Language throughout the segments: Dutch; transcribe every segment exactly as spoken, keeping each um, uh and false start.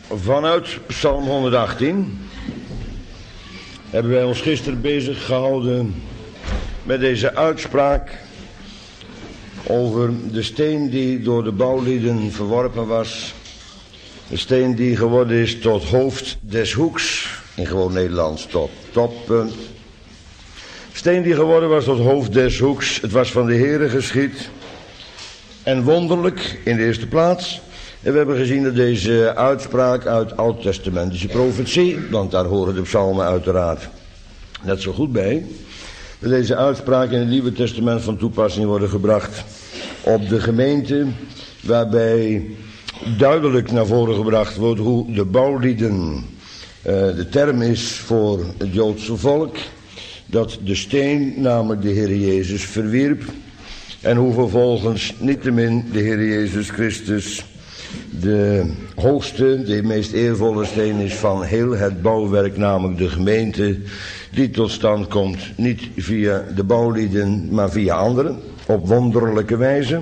Vanuit Psalm honderdachttien hebben wij ons gisteren bezig gehouden met deze uitspraak over de steen die door de bouwlieden verworpen was. De steen die geworden is tot hoofd des hoeks, in gewoon Nederlands tot toppunt. Steen die geworden was tot hoofd des hoeks, het was van de Heere geschied. En wonderlijk in de eerste plaats. En we hebben gezien dat deze uitspraak uit oud-testamentische profetie, want daar horen de psalmen uiteraard net zo goed bij, dat deze uitspraak in het Nieuwe Testament van toepassing worden gebracht op de gemeente, waarbij duidelijk naar voren gebracht wordt hoe de bouwlieden uh, de term is voor het Joodse volk, dat de steen, namelijk de Heer Jezus, verwierp en hoe vervolgens niettemin de Heer Jezus Christus de hoogste, de meest eervolle steen is van heel het bouwwerk, namelijk de gemeente, die tot stand komt niet via de bouwlieden, maar via anderen, op wonderlijke wijze.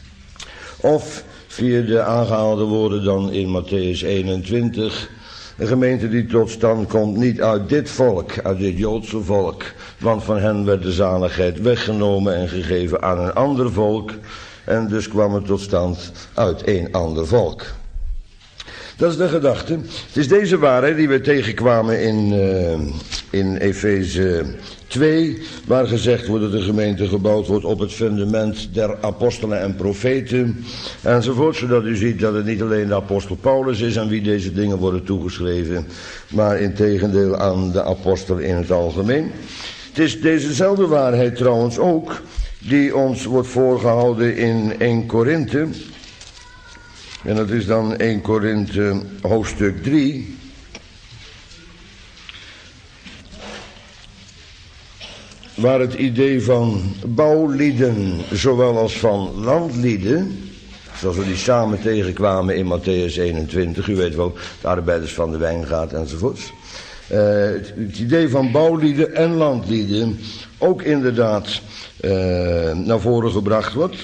Of via de aangehaalde woorden dan in Matthäus eenentwintig, een gemeente die tot stand komt niet uit dit volk, uit dit Joodse volk, want van hen werd de zaligheid weggenomen en gegeven aan een ander volk. En dus kwam het tot stand uit een ander volk. Dat is de gedachte. Het is deze waarheid die we tegenkwamen in, uh, in Efeze twee, waar gezegd wordt dat de gemeente gebouwd wordt op het fundament der apostelen en profeten, enzovoort, zodat u ziet dat het niet alleen de apostel Paulus is aan wie deze dingen worden toegeschreven, maar integendeel aan de apostelen in het algemeen. Het is dezezelfde waarheid trouwens ook die ons wordt voorgehouden in Eerste Korinthe. En dat is dan Eerste Korinthe hoofdstuk drie. Waar het idee van bouwlieden, zowel als van landlieden, zoals we die samen tegenkwamen in Matthäus eenentwintig, u weet wel, de arbeiders van de wijngaard enzovoorts. Uh, het, het idee van bouwlieden en landlieden ook inderdaad uh, naar voren gebracht wordt.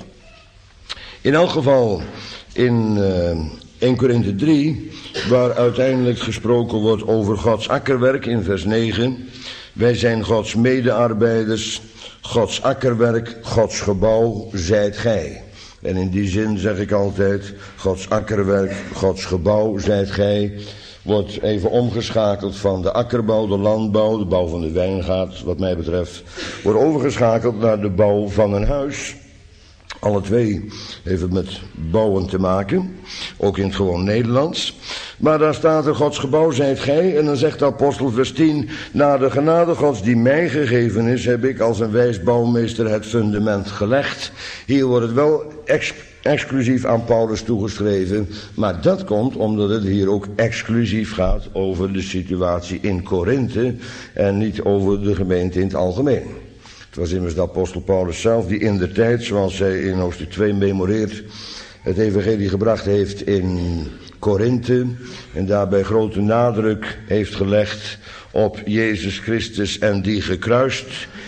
In elk geval in uh, Eerste Korinthe drie, waar uiteindelijk gesproken wordt over Gods akkerwerk in vers negen. Wij zijn Gods medearbeiders, Gods akkerwerk, Gods gebouw zijt gij. En in die zin zeg ik altijd, Gods akkerwerk, Gods gebouw zijt gij, wordt even omgeschakeld van de akkerbouw, de landbouw, de bouw van de wijngaard, wat mij betreft, wordt overgeschakeld naar de bouw van een huis. Alle twee heeft het met bouwen te maken, ook in het gewoon Nederlands. Maar daar staat er, Gods gebouw zijt gij, en dan zegt de apostel vers tien, na de genade Gods die mij gegeven is, heb ik als een wijs bouwmeester het fundament gelegd. Hier wordt het wel ex exclusief aan Paulus toegeschreven, maar dat komt omdat het hier ook exclusief gaat over de situatie in Korinthe en niet over de gemeente in het algemeen. Het was immers de apostel Paulus zelf die in de tijd, zoals hij in hoofdstuk twee memoreert, het evangelie gebracht heeft in Korinthe en daarbij grote nadruk heeft gelegd op Jezus Christus en die gekruist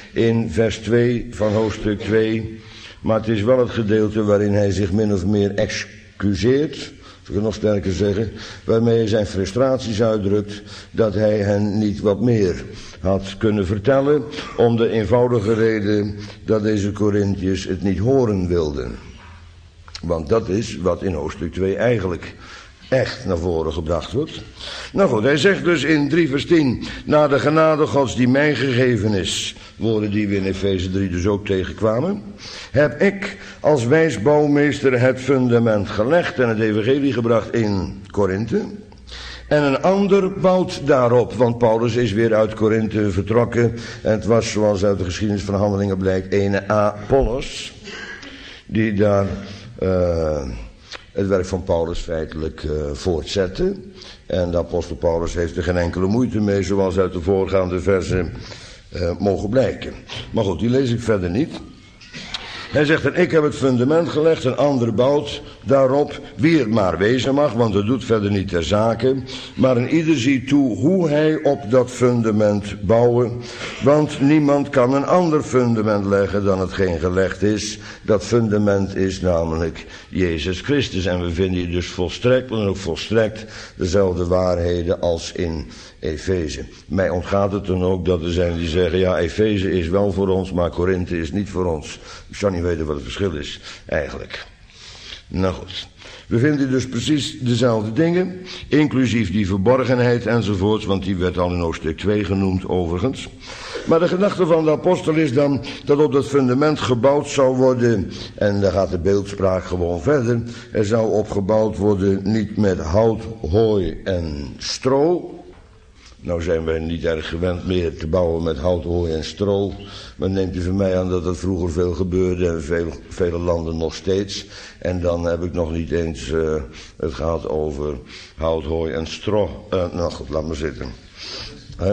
in vers twee van hoofdstuk twee. Maar het is wel het gedeelte waarin hij zich min of meer excuseert, ik kan het nog sterker zeggen, waarmee hij zijn frustraties uitdrukt dat hij hen niet wat meer had kunnen vertellen, om de eenvoudige reden dat deze Korinthiërs het niet horen wilden. Want dat is wat in hoofdstuk twee eigenlijk echt naar voren gebracht wordt. Nou goed, hij zegt dus in drie vers tien, na de genade Gods die mij gegeven is, woorden die we in Efeze drie dus ook tegenkwamen, heb ik als wijs bouwmeester het fundament gelegd en het evangelie gebracht in Korinthe. En een ander bouwt daarop, want Paulus is weer uit Korinthe vertrokken. En het was, zoals uit de geschiedenis van Handelingen blijkt, ene Apollos, die daar uh, het werk van Paulus feitelijk uh, voortzette. En de apostel Paulus heeft er geen enkele moeite mee, zoals uit de voorgaande versen uh, mogen blijken. Maar goed, die lees ik verder niet. Hij zegt, en ik heb het fundament gelegd, een ander bouwt daarop wie het maar wezen mag, want het doet verder niet ter zake, maar een ieder ziet toe hoe hij op dat fundament bouwen, want niemand kan een ander fundament leggen dan hetgeen gelegd is. Dat fundament is namelijk Jezus Christus, en we vinden hier dus volstrekt, en ook volstrekt dezelfde waarheden als in Efeze. Mij ontgaat het dan ook dat er zijn die zeggen, ja, Efeze is wel voor ons, maar Korinthe is niet voor ons. Ik zou niet weten wat het verschil is, eigenlijk. Nou goed, we vinden dus precies dezelfde dingen, inclusief die verborgenheid enzovoorts, want die werd al in hoofdstuk twee genoemd overigens. Maar de gedachte van de apostel is dan dat op dat fundament gebouwd zou worden, en daar gaat de beeldspraak gewoon verder, er zou opgebouwd worden niet met hout, hooi en stro. Nou zijn wij niet erg gewend meer te bouwen met hout, hooi en stro. Maar neemt u van mij aan dat dat vroeger veel gebeurde en veel, vele landen nog steeds. En dan heb ik nog niet eens uh, het gehad over hout, hooi en stro. Uh, nou goed, laat maar zitten. Hè?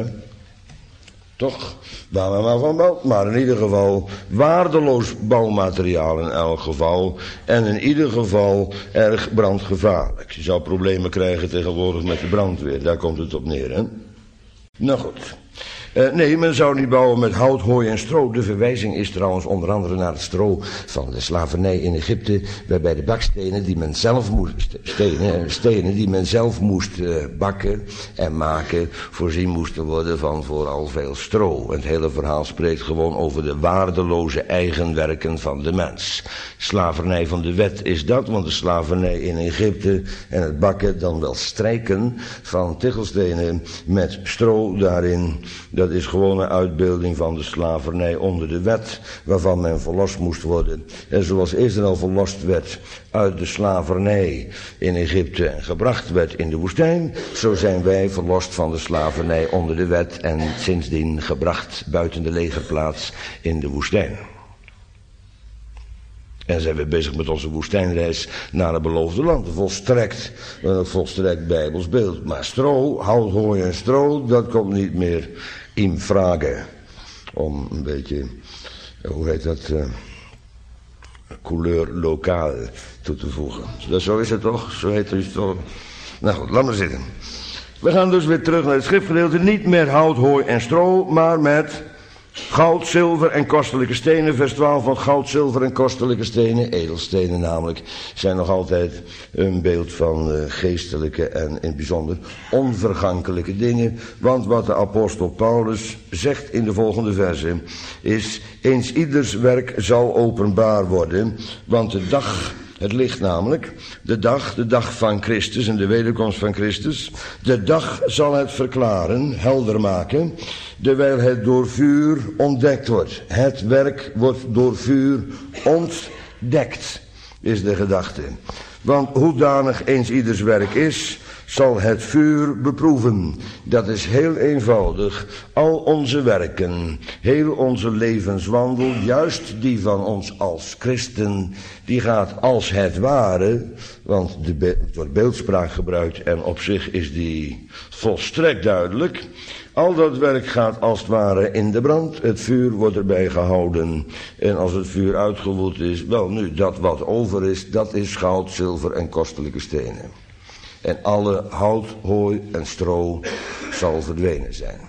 Toch? Waar men maar van bouwt. Maar in ieder geval waardeloos bouwmateriaal in elk geval. En in ieder geval erg brandgevaarlijk. Je zou problemen krijgen tegenwoordig met de brandweer. Daar komt het op neer, hè? Nou goed. Uh, nee, men zou niet bouwen met hout, hooi en stro. De verwijzing is trouwens onder andere naar het stro van de slavernij in Egypte, waarbij de bakstenen die men zelf moest, stenen, stenen die men zelf moest uh, bakken en maken, voorzien moesten worden van vooral veel stro. En het hele verhaal spreekt gewoon over de waardeloze eigenwerken van de mens. Slavernij van de wet is dat, want de slavernij in Egypte en het bakken, dan wel strijken van tichelstenen met stro daarin, dat is gewoon een uitbeelding van de slavernij onder de wet, waarvan men verlost moest worden. En zoals Israël verlost werd uit de slavernij in Egypte en gebracht werd in de woestijn, zo zijn wij verlost van de slavernij onder de wet en sindsdien gebracht buiten de legerplaats in de woestijn. En zijn we bezig met onze woestijnreis naar het beloofde land. Volstrekt, een volstrekt bijbels beeld. Maar stro, hout, hooi en stro, dat komt niet meer in vragen. Om een beetje, hoe heet dat, uh, couleur lokaal toe te voegen. Dat, zo is het toch? Zo heet het toch? Nou goed, laat maar zitten. We gaan dus weer terug naar het schriftgedeelte. Niet met hout, hooi en stro, maar met goud, zilver en kostelijke stenen. Vers twaalf, want goud, zilver en kostelijke stenen, edelstenen namelijk, zijn nog altijd een beeld van uh, geestelijke en in het bijzonder onvergankelijke dingen. Want wat de apostel Paulus zegt in de volgende verse is, eens ieders werk zal openbaar worden, want de dag, het licht namelijk, de dag, de dag van Christus en de wederkomst van Christus, de dag zal het verklaren, helder maken, terwijl het door vuur ontdekt wordt. Het werk wordt door vuur ontdekt, is de gedachte. Want hoedanig eens ieders werk is, zal het vuur beproeven. Dat is heel eenvoudig. Al onze werken, heel onze levenswandel, juist die van ons als christen, die gaat als het ware, want de be- het wordt beeldspraak gebruikt en op zich is die volstrekt duidelijk. Al dat werk gaat als het ware in de brand. Het vuur wordt erbij gehouden. En als het vuur uitgewoed is, wel nu, dat wat over is, dat is goud, zilver en kostelijke stenen. En alle hout, hooi en stro zal verdwenen zijn.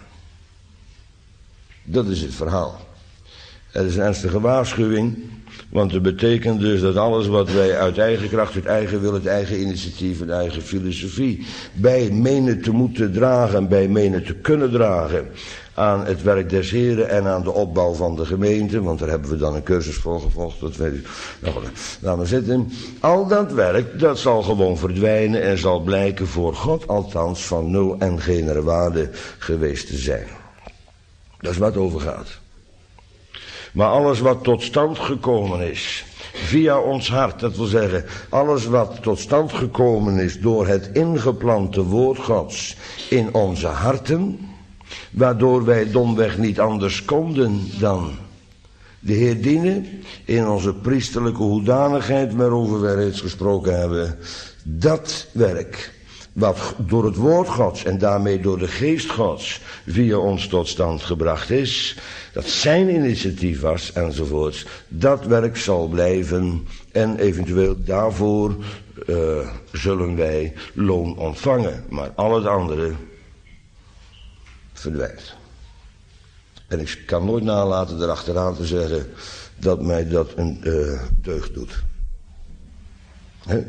Dat is het verhaal. Het is een ernstige waarschuwing, want het betekent dus dat alles wat wij uit eigen kracht, uit eigen wil, uit eigen initiatief, uit eigen filosofie bij menen te moeten dragen, bij menen te kunnen dragen aan het werk des Heren en aan de opbouw van de gemeente, want daar hebben we dan een cursus voor gevolgd, dat weet u. Nou goed, laten we zitten. Al dat werk, dat zal gewoon verdwijnen en zal blijken voor God althans van nul en geen waarde geweest te zijn. Dat is waar het over gaat. Maar alles wat tot stand gekomen is, via ons hart, dat wil zeggen, alles wat tot stand gekomen is door het ingeplante woord Gods in onze harten, waardoor wij domweg niet anders konden dan de Heer dienen in onze priesterlijke hoedanigheid, waarover wij reeds gesproken hebben, dat werk wat door het woord Gods en daarmee door de geest Gods via ons tot stand gebracht is, dat zijn initiatief was enzovoorts, dat werk zal blijven en eventueel daarvoor uh, zullen wij loon ontvangen. Maar al het andere verdwijnt. En ik kan nooit nalaten erachteraan te zeggen dat mij dat een uh, deugd doet. He?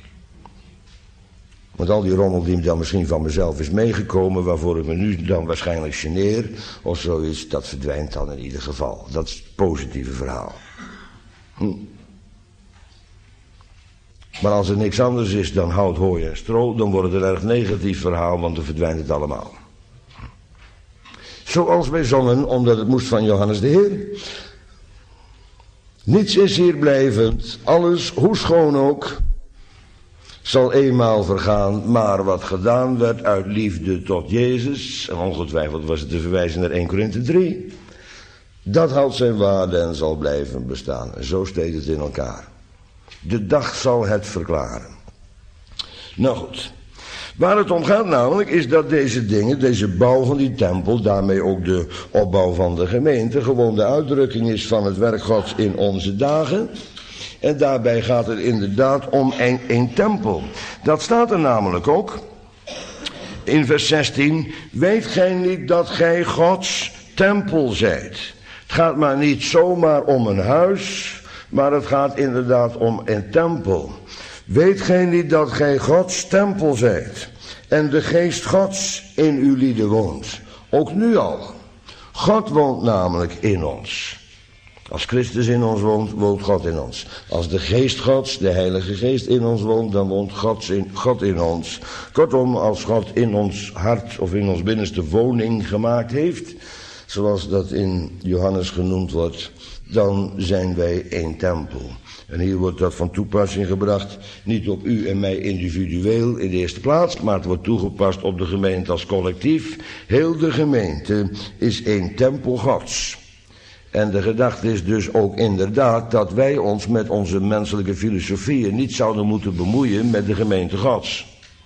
Want al die rommel die dan misschien van mezelf is meegekomen, waarvoor ik me nu dan waarschijnlijk geneer, of zoiets, dat verdwijnt dan in ieder geval. Dat is het positieve verhaal. Hm. Maar als er niks anders is dan hout, hooi en stro, dan wordt het een erg negatief verhaal, want dan verdwijnt het allemaal. Zoals wij zongen, omdat het moest van Johannes de Heer. Niets is hier blijvend, alles, hoe schoon ook, zal eenmaal vergaan, maar wat gedaan werd uit liefde tot Jezus, en ongetwijfeld was het te verwijzen naar Eerste Korinthe drie, dat houdt zijn waarde en zal blijven bestaan. En zo steekt het in elkaar. De dag zal het verklaren. Nou goed. Waar het om gaat namelijk is dat deze dingen, deze bouw van die tempel, daarmee ook de opbouw van de gemeente, gewoon de uitdrukking is van het werk Gods in onze dagen. En daarbij gaat het inderdaad om een, een tempel. Dat staat er namelijk ook in vers zestien. Weet gij niet dat gij Gods tempel zijt? Het gaat maar niet zomaar om een huis, maar het gaat inderdaad om een tempel. Weet gij niet dat gij Gods tempel zijt en de geest Gods in uw lieden woont? Ook nu al. God woont namelijk in ons. Als Christus in ons woont, woont God in ons. Als de geest Gods, de Heilige Geest in ons woont, dan woont God in, God in ons. Kortom, als God in ons hart of in ons binnenste woning gemaakt heeft, zoals dat in Johannes genoemd wordt, dan zijn wij één tempel. En hier wordt dat van toepassing gebracht, niet op u en mij individueel in de eerste plaats, maar het wordt toegepast op de gemeente als collectief. Heel de gemeente is één tempel Gods. En de gedachte is dus ook inderdaad dat wij ons met onze menselijke filosofieën niet zouden moeten bemoeien met de gemeente Gods.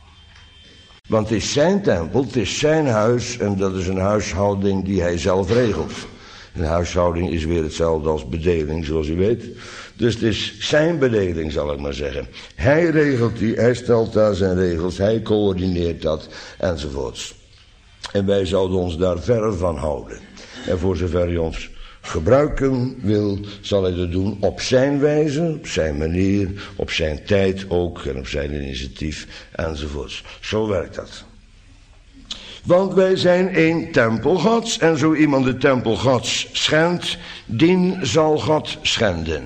Want het is zijn tempel, het is zijn huis en dat is een huishouding die hij zelf regelt. Een huishouding is weer hetzelfde als bedeling, zoals u weet. Dus het is zijn bedeling, zal ik maar zeggen. Hij regelt die, hij stelt daar zijn regels, hij coördineert dat, enzovoorts. En wij zouden ons daar verre van houden. En voor zover hij ons gebruiken wil, zal hij dat doen op zijn wijze, op zijn manier, op zijn tijd ook, en op zijn initiatief, enzovoorts. Zo werkt dat. Want wij zijn één tempel Gods, en zo iemand de tempel Gods schendt, dien zal God schenden.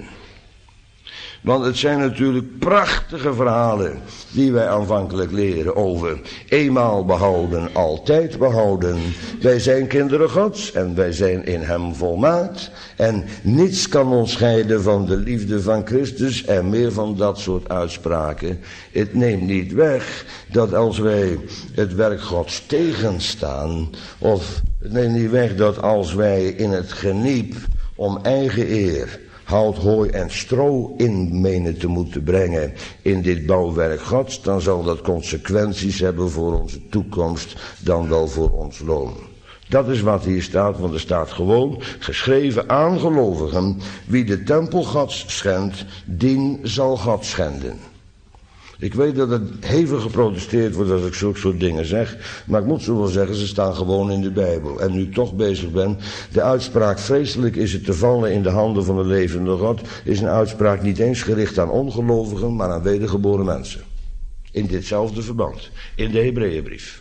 Want het zijn natuurlijk prachtige verhalen die wij aanvankelijk leren over eenmaal behouden, altijd behouden. Wij zijn kinderen Gods en wij zijn in hem volmaakt. En niets kan ons scheiden van de liefde van Christus en meer van dat soort uitspraken. Het neemt niet weg dat als wij het werk Gods tegenstaan, of het neemt niet weg dat als wij in het geniep om eigen eer hout, hooi en stro in menen te moeten brengen in dit bouwwerk Gods, dan zal dat consequenties hebben voor onze toekomst, dan wel voor ons loon. Dat is wat hier staat, want er staat gewoon geschreven aan gelovigen, wie de tempel Gods schendt, dien zal God schenden. Ik weet dat het hevig geprotesteerd wordt als ik zulke soort dingen zeg, maar ik moet zo wel zeggen, ze staan gewoon in de Bijbel. En nu ik toch bezig ben, de uitspraak vreselijk is het te vallen in de handen van de levende God, is een uitspraak niet eens gericht aan ongelovigen, maar aan wedergeboren mensen. In ditzelfde verband, in de Hebreeënbrief.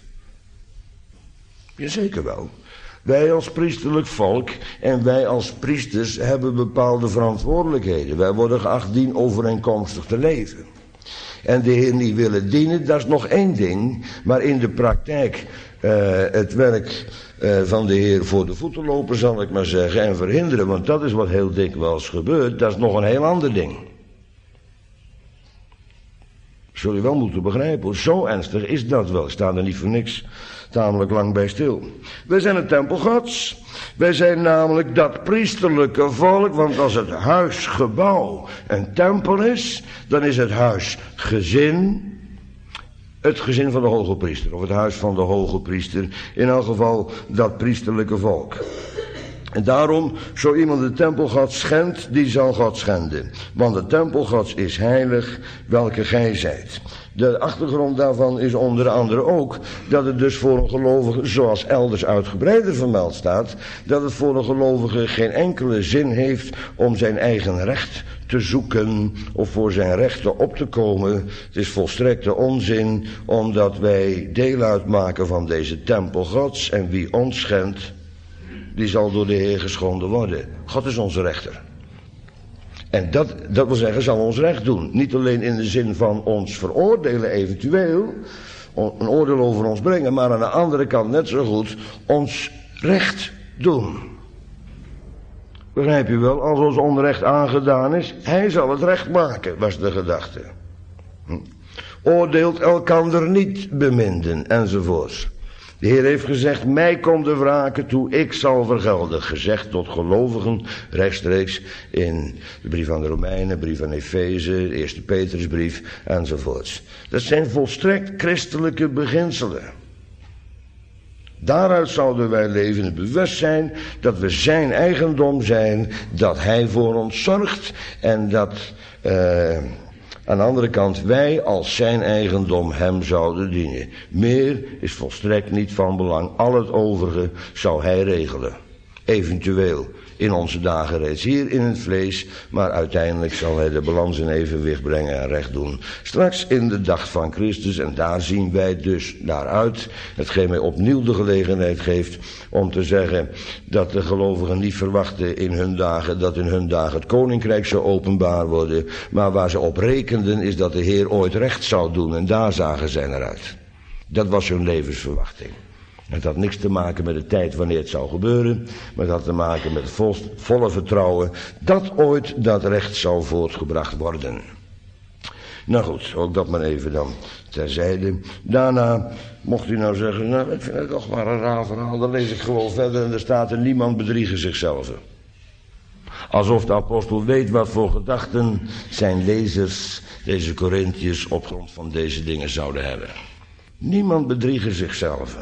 Jazeker wel. Wij als priesterlijk volk en wij als priesters hebben bepaalde verantwoordelijkheden. Wij worden geacht dien overeenkomstig te leven. En de Heer niet willen dienen, dat is nog één ding. Maar in de praktijk uh, het werk uh, van de Heer voor de voeten lopen, zal ik maar zeggen, en verhinderen. Want dat is wat heel dikwijls gebeurt, dat is nog een heel ander ding. Zul je wel moeten begrijpen, zo ernstig is dat wel. Ik sta er niet voor niks tamelijk lang bij stil. Wij zijn een tempel Gods. Wij zijn namelijk dat priesterlijke volk, want als het huisgebouw een tempel is, dan is het huisgezin het gezin van de hoge priester, of het huis van de hoge priester, in elk geval dat priesterlijke volk. En daarom, zo iemand de tempel Gods schendt, die zal God schenden. Want de tempel Gods is heilig, welke gij zijt. De achtergrond daarvan is onder andere ook dat het dus voor een gelovige, zoals elders uitgebreider vermeld staat, dat het voor een gelovige geen enkele zin heeft om zijn eigen recht te zoeken of voor zijn rechten op te komen. Het is volstrekte onzin, omdat wij deel uitmaken van deze tempel Gods en wie ons schendt, die zal door de Heer geschonden worden. God is onze rechter. En dat, dat wil zeggen, zal ons recht doen. Niet alleen in de zin van ons veroordelen eventueel, een oordeel over ons brengen, maar aan de andere kant net zo goed ons recht doen. Begrijp je wel, als ons onrecht aangedaan is, hij zal het recht maken, was de gedachte. Hm. Oordeelt elkander niet beminden, enzovoorts. De Heer heeft gezegd, mij komt de wraken toe, ik zal vergelden. Gezegd tot gelovigen, rechtstreeks in de brief aan de Romeinen, de brief aan Efeze, de eerste Petrusbrief, enzovoorts. Dat zijn volstrekt christelijke beginselen. Daaruit zouden wij leven in het bewustzijn dat we zijn eigendom zijn, dat hij voor ons zorgt en dat uh, aan de andere kant wij als zijn eigendom hem zouden dienen. Meer is volstrekt niet van belang. Al het overige zou hij regelen. Eventueel in onze dagen reeds hier in het vlees, maar uiteindelijk zal hij de balans in evenwicht brengen en recht doen. Straks in de dag van Christus, en daar zien wij dus naar uit, hetgeen mij opnieuw de gelegenheid geeft om te zeggen dat de gelovigen niet verwachten in hun dagen, dat in hun dagen het koninkrijk zou openbaar worden, maar waar ze op rekenden is dat de Heer ooit recht zou doen, en daar zagen zij naar uit. Dat was hun levensverwachting. Het had niks te maken met de tijd wanneer het zou gebeuren, maar het had te maken met het vol, volle vertrouwen dat ooit dat recht zou voortgebracht worden. Nou goed, ook dat maar even dan terzijde. Daarna mocht u nou zeggen, nou ik vind het toch maar een raar verhaal, dan lees ik gewoon verder en er staat er niemand bedriegen zichzelf. Alsof de apostel weet wat voor gedachten zijn lezers, deze Korintiërs, op grond van deze dingen zouden hebben. Niemand bedriegen zichzelf.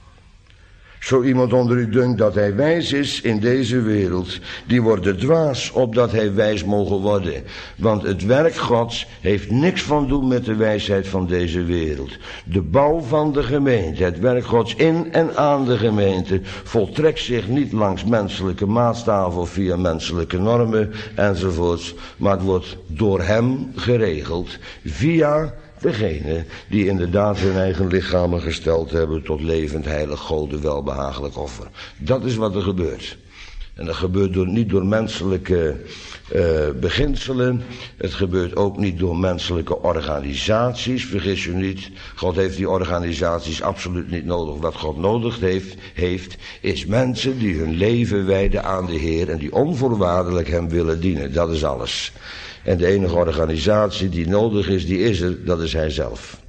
Zo iemand onder u denkt dat hij wijs is in deze wereld, die wordt dwaas opdat hij wijs mogen worden. Want het werk Gods heeft niks van doen met de wijsheid van deze wereld. De bouw van de gemeente, het werk Gods in en aan de gemeente, voltrekt zich niet langs menselijke maatstaven of via menselijke normen enzovoorts, maar het wordt door hem geregeld via degene die inderdaad hun eigen lichamen gesteld hebben tot levend, heilig, Gode, welbehagelijk offer. Dat is wat er gebeurt. En dat gebeurt door, niet door menselijke uh, beginselen. Het gebeurt ook niet door menselijke organisaties. Vergis je niet, God heeft die organisaties absoluut niet nodig. Wat God nodig heeft, heeft, is mensen die hun leven wijden aan de Heer en die onvoorwaardelijk hem willen dienen. Dat is alles. En de enige organisatie die nodig is, die is er, dat is hij zelf.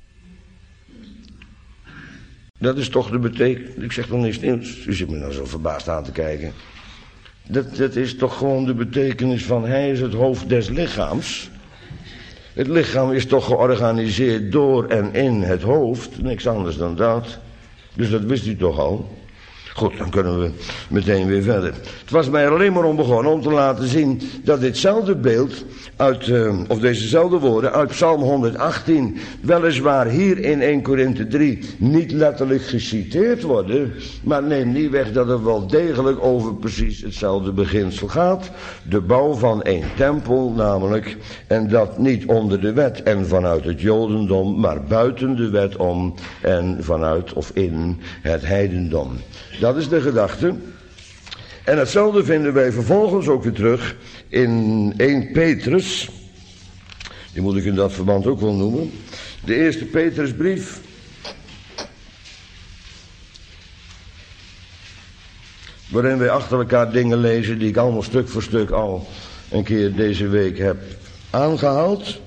Dat is toch de betekenis. Ik zeg nog niks nieuws. U zit me nou zo verbaasd aan te kijken. Dat, dat is toch gewoon de betekenis van hij is het hoofd des lichaams. Het lichaam is toch georganiseerd door en in het hoofd. Niks anders dan dat. Dus dat wist u toch al. Goed, dan kunnen we meteen weer verder. Het was mij er alleen maar om begonnen om te laten zien dat ditzelfde beeld uit, uh, of dezezelfde woorden uit Psalm honderdachttien, weliswaar hier in eerste Korinthe drie niet letterlijk geciteerd worden, maar neem niet weg dat het wel degelijk over precies hetzelfde beginsel gaat. De bouw van één tempel namelijk, en dat niet onder de wet en vanuit het Jodendom, maar buiten de wet om en vanuit of in het heidendom. Dat is de gedachte. En hetzelfde vinden wij vervolgens ook weer terug in eerste Petrus. Die moet ik in dat verband ook wel noemen. De eerste Petrusbrief. Waarin wij achter elkaar dingen lezen die ik allemaal stuk voor stuk al een keer deze week heb aangehaald.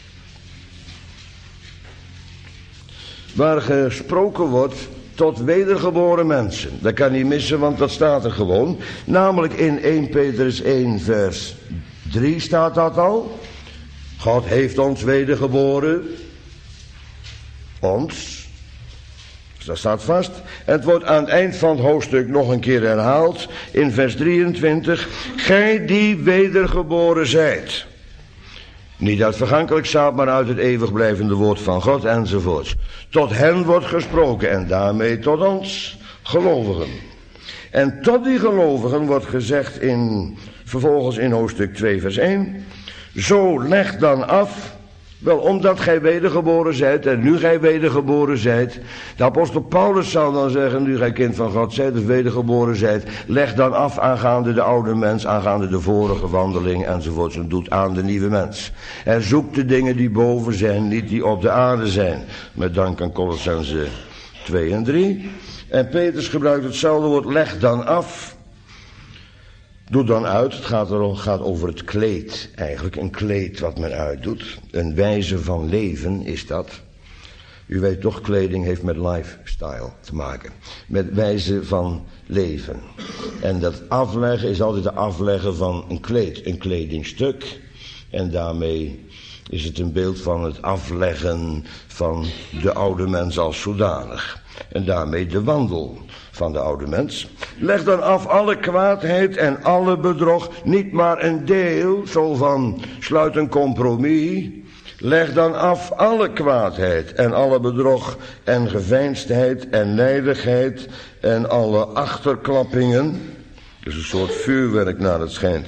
Waar gesproken wordt tot wedergeboren mensen. Dat kan niet missen, want dat staat er gewoon. Namelijk in eerste Petrus één vers drie staat dat al. God heeft ons wedergeboren. ons. Dus dat staat vast. En het wordt aan het eind van het hoofdstuk nog een keer herhaald. In vers drieëntwintig. Gij die wedergeboren zijt. Niet uit vergankelijk zaad, maar uit het eeuwig blijvende woord van God enzovoorts. Tot hen wordt gesproken en daarmee tot ons, gelovigen. En tot die gelovigen wordt gezegd in, vervolgens in hoofdstuk twee vers één. Zo leg dan af, wel omdat gij wedergeboren zijt en nu gij wedergeboren zijt. De apostel Paulus zou dan zeggen, nu gij kind van God zijt of wedergeboren zijt. Leg dan af aangaande de oude mens, aangaande de vorige wandeling enzovoorts. En doet aan de nieuwe mens. En zoekt de dingen die boven zijn, niet die op de aarde zijn. Met dank aan Colossenzen twee en drie. En Petrus gebruikt hetzelfde woord, leg dan af. Doe dan uit, het gaat, er, gaat over het kleed eigenlijk, een kleed wat men uitdoet. Een wijze van leven is dat. U weet toch, kleding heeft met lifestyle te maken. Met wijze van leven. En dat afleggen is altijd de afleggen van een kleed, een kledingstuk. En daarmee is het een beeld van het afleggen van de oude mens als zodanig. En daarmee de wandel van de oude mens. Leg dan af alle kwaadheid en alle bedrog, niet maar een deel, zo van sluit een compromis. Leg dan af alle kwaadheid en alle bedrog en geveinsdheid en nijdigheid en alle achterklappingen. Dus een soort vuurwerk naar het schijnt.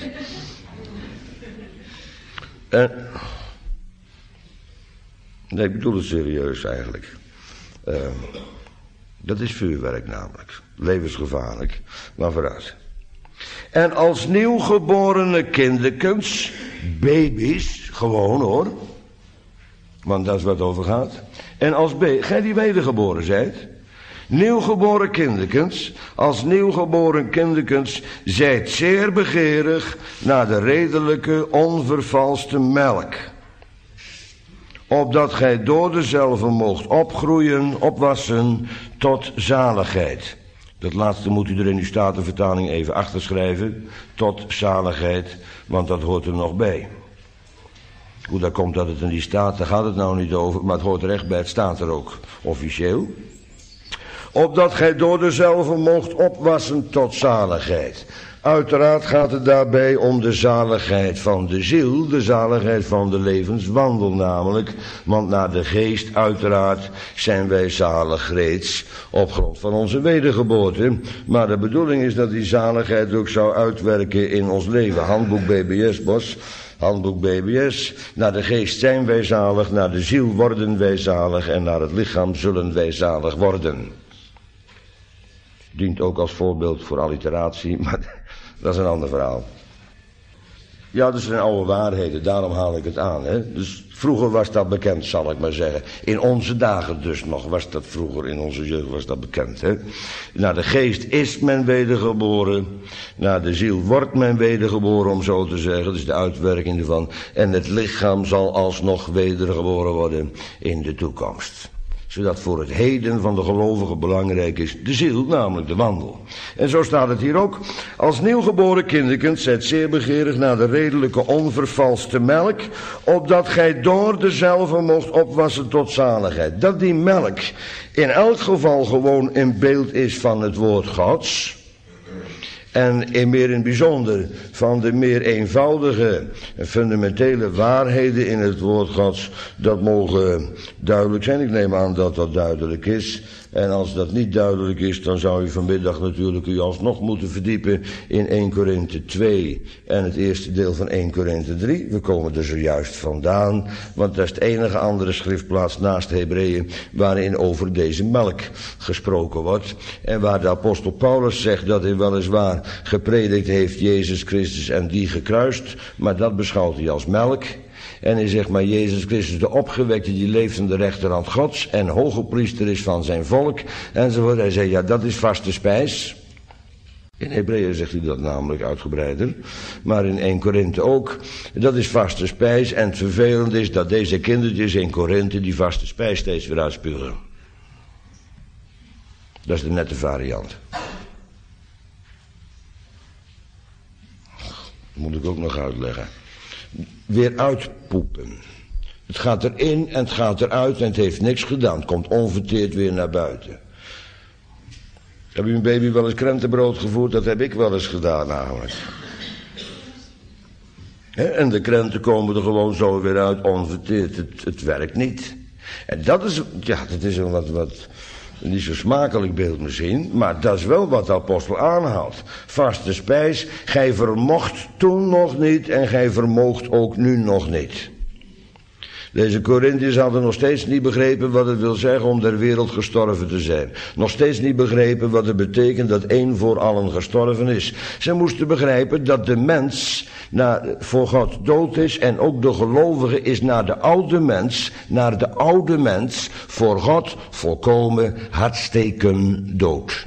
En, nee, ik bedoel het serieus eigenlijk. Uh, dat is vuurwerk namelijk. Levensgevaarlijk, maar vooruit. En als nieuwgeborene kinderkens, baby's, gewoon hoor. Want dat is wat het over gaat. En als baby, gij die wedergeboren zijt. Nieuwgeboren kinderkens, als nieuwgeboren kinderkens, zijt zeer begeerig naar de redelijke, onvervalste melk. Opdat gij door dezelfde moogt opgroeien, opwassen tot zaligheid. Dat laatste moet u er in uw Statenvertaling even achterschrijven. Tot zaligheid, want dat hoort er nog bij. Hoe dat komt dat het in die staat, daar gaat het nou niet over, maar het hoort er echt bij, het staat er ook officieel. Opdat gij door dezelfde moogt opwassen tot zaligheid. Uiteraard gaat het daarbij om de zaligheid van de ziel, de zaligheid van de levenswandel namelijk. Want naar de geest uiteraard zijn wij zalig reeds op grond van onze wedergeboorte. Maar de bedoeling is dat die zaligheid ook zou uitwerken in ons leven. Handboek B B S, Bos. Handboek B B S. Naar de geest zijn wij zalig, naar de ziel worden wij zalig en naar het lichaam zullen wij zalig worden. Dient ook als voorbeeld voor alliteratie, maar dat is een ander verhaal. Ja, dat zijn oude waarheden, daarom haal ik het aan. Hè? Dus vroeger was dat bekend, zal ik maar zeggen. In onze dagen dus nog was dat vroeger, in onze jeugd was dat bekend. Hè? Naar de geest is men wedergeboren, naar de ziel wordt men wedergeboren, om zo te zeggen. Dat is de uitwerking ervan. En het lichaam zal alsnog wedergeboren worden in de toekomst. Zodat voor het heden van de gelovigen belangrijk is de ziel, namelijk de wandel. En zo staat het hier ook. Als nieuwgeboren kinderkens zijt zeer begeerig naar de redelijke onvervalste melk, opdat gij door dezelfde mocht opwassen tot zaligheid. Dat die melk in elk geval gewoon een beeld is van het woord Gods. En in meer in het bijzonder van de meer eenvoudige en fundamentele waarheden in het woord Gods, dat mogen duidelijk zijn. Ik neem aan dat dat duidelijk is. En als dat niet duidelijk is, dan zou u vanmiddag natuurlijk u alsnog moeten verdiepen in Eerste Korinthe twee en het eerste deel van Eerste Korinthe drie. We komen er zojuist vandaan, want dat is de enige andere schriftplaats naast Hebreeën waarin over deze melk gesproken wordt. En waar de apostel Paulus zegt dat hij weliswaar gepredikt heeft Jezus Christus en die gekruist, maar dat beschouwt hij als melk. En hij zegt maar Jezus Christus de opgewekte die leeft aan de rechterhand Gods en hoge priester is van zijn volk enzovoort. Hij zegt ja, dat is vaste spijs. In Hebreeën zegt hij dat namelijk uitgebreider. Maar in Eerste Korinthe ook. Dat is vaste spijs en het vervelende is dat deze kindertjes in Korinthe die vaste spijs steeds weer uitspugen. Dat is de nette variant. Dat moet ik ook nog uitleggen. Weer uitpoepen. Het gaat erin en het gaat eruit en het heeft niks gedaan. Het komt onverteerd weer naar buiten. Heb je een baby wel eens krentenbrood gevoerd? Dat heb ik wel eens gedaan namelijk. He, en de krenten komen er gewoon zo weer uit, onverteerd. Het, het werkt niet. En dat is, ja, dat is een wat, wat, niet zo smakelijk beeld misschien, maar dat is wel wat de apostel aanhaalt. Vaste spijs, gij vermocht toen nog niet en gij vermoogt ook nu nog niet. Deze Corinthiërs hadden nog steeds niet begrepen wat het wil zeggen om der wereld gestorven te zijn. Nog steeds niet begrepen wat het betekent dat één voor allen gestorven is. Ze moesten begrijpen dat de mens naar, voor God dood is en ook de gelovige is naar de oude mens, naar de oude mens voor God volkomen hartsteken dood.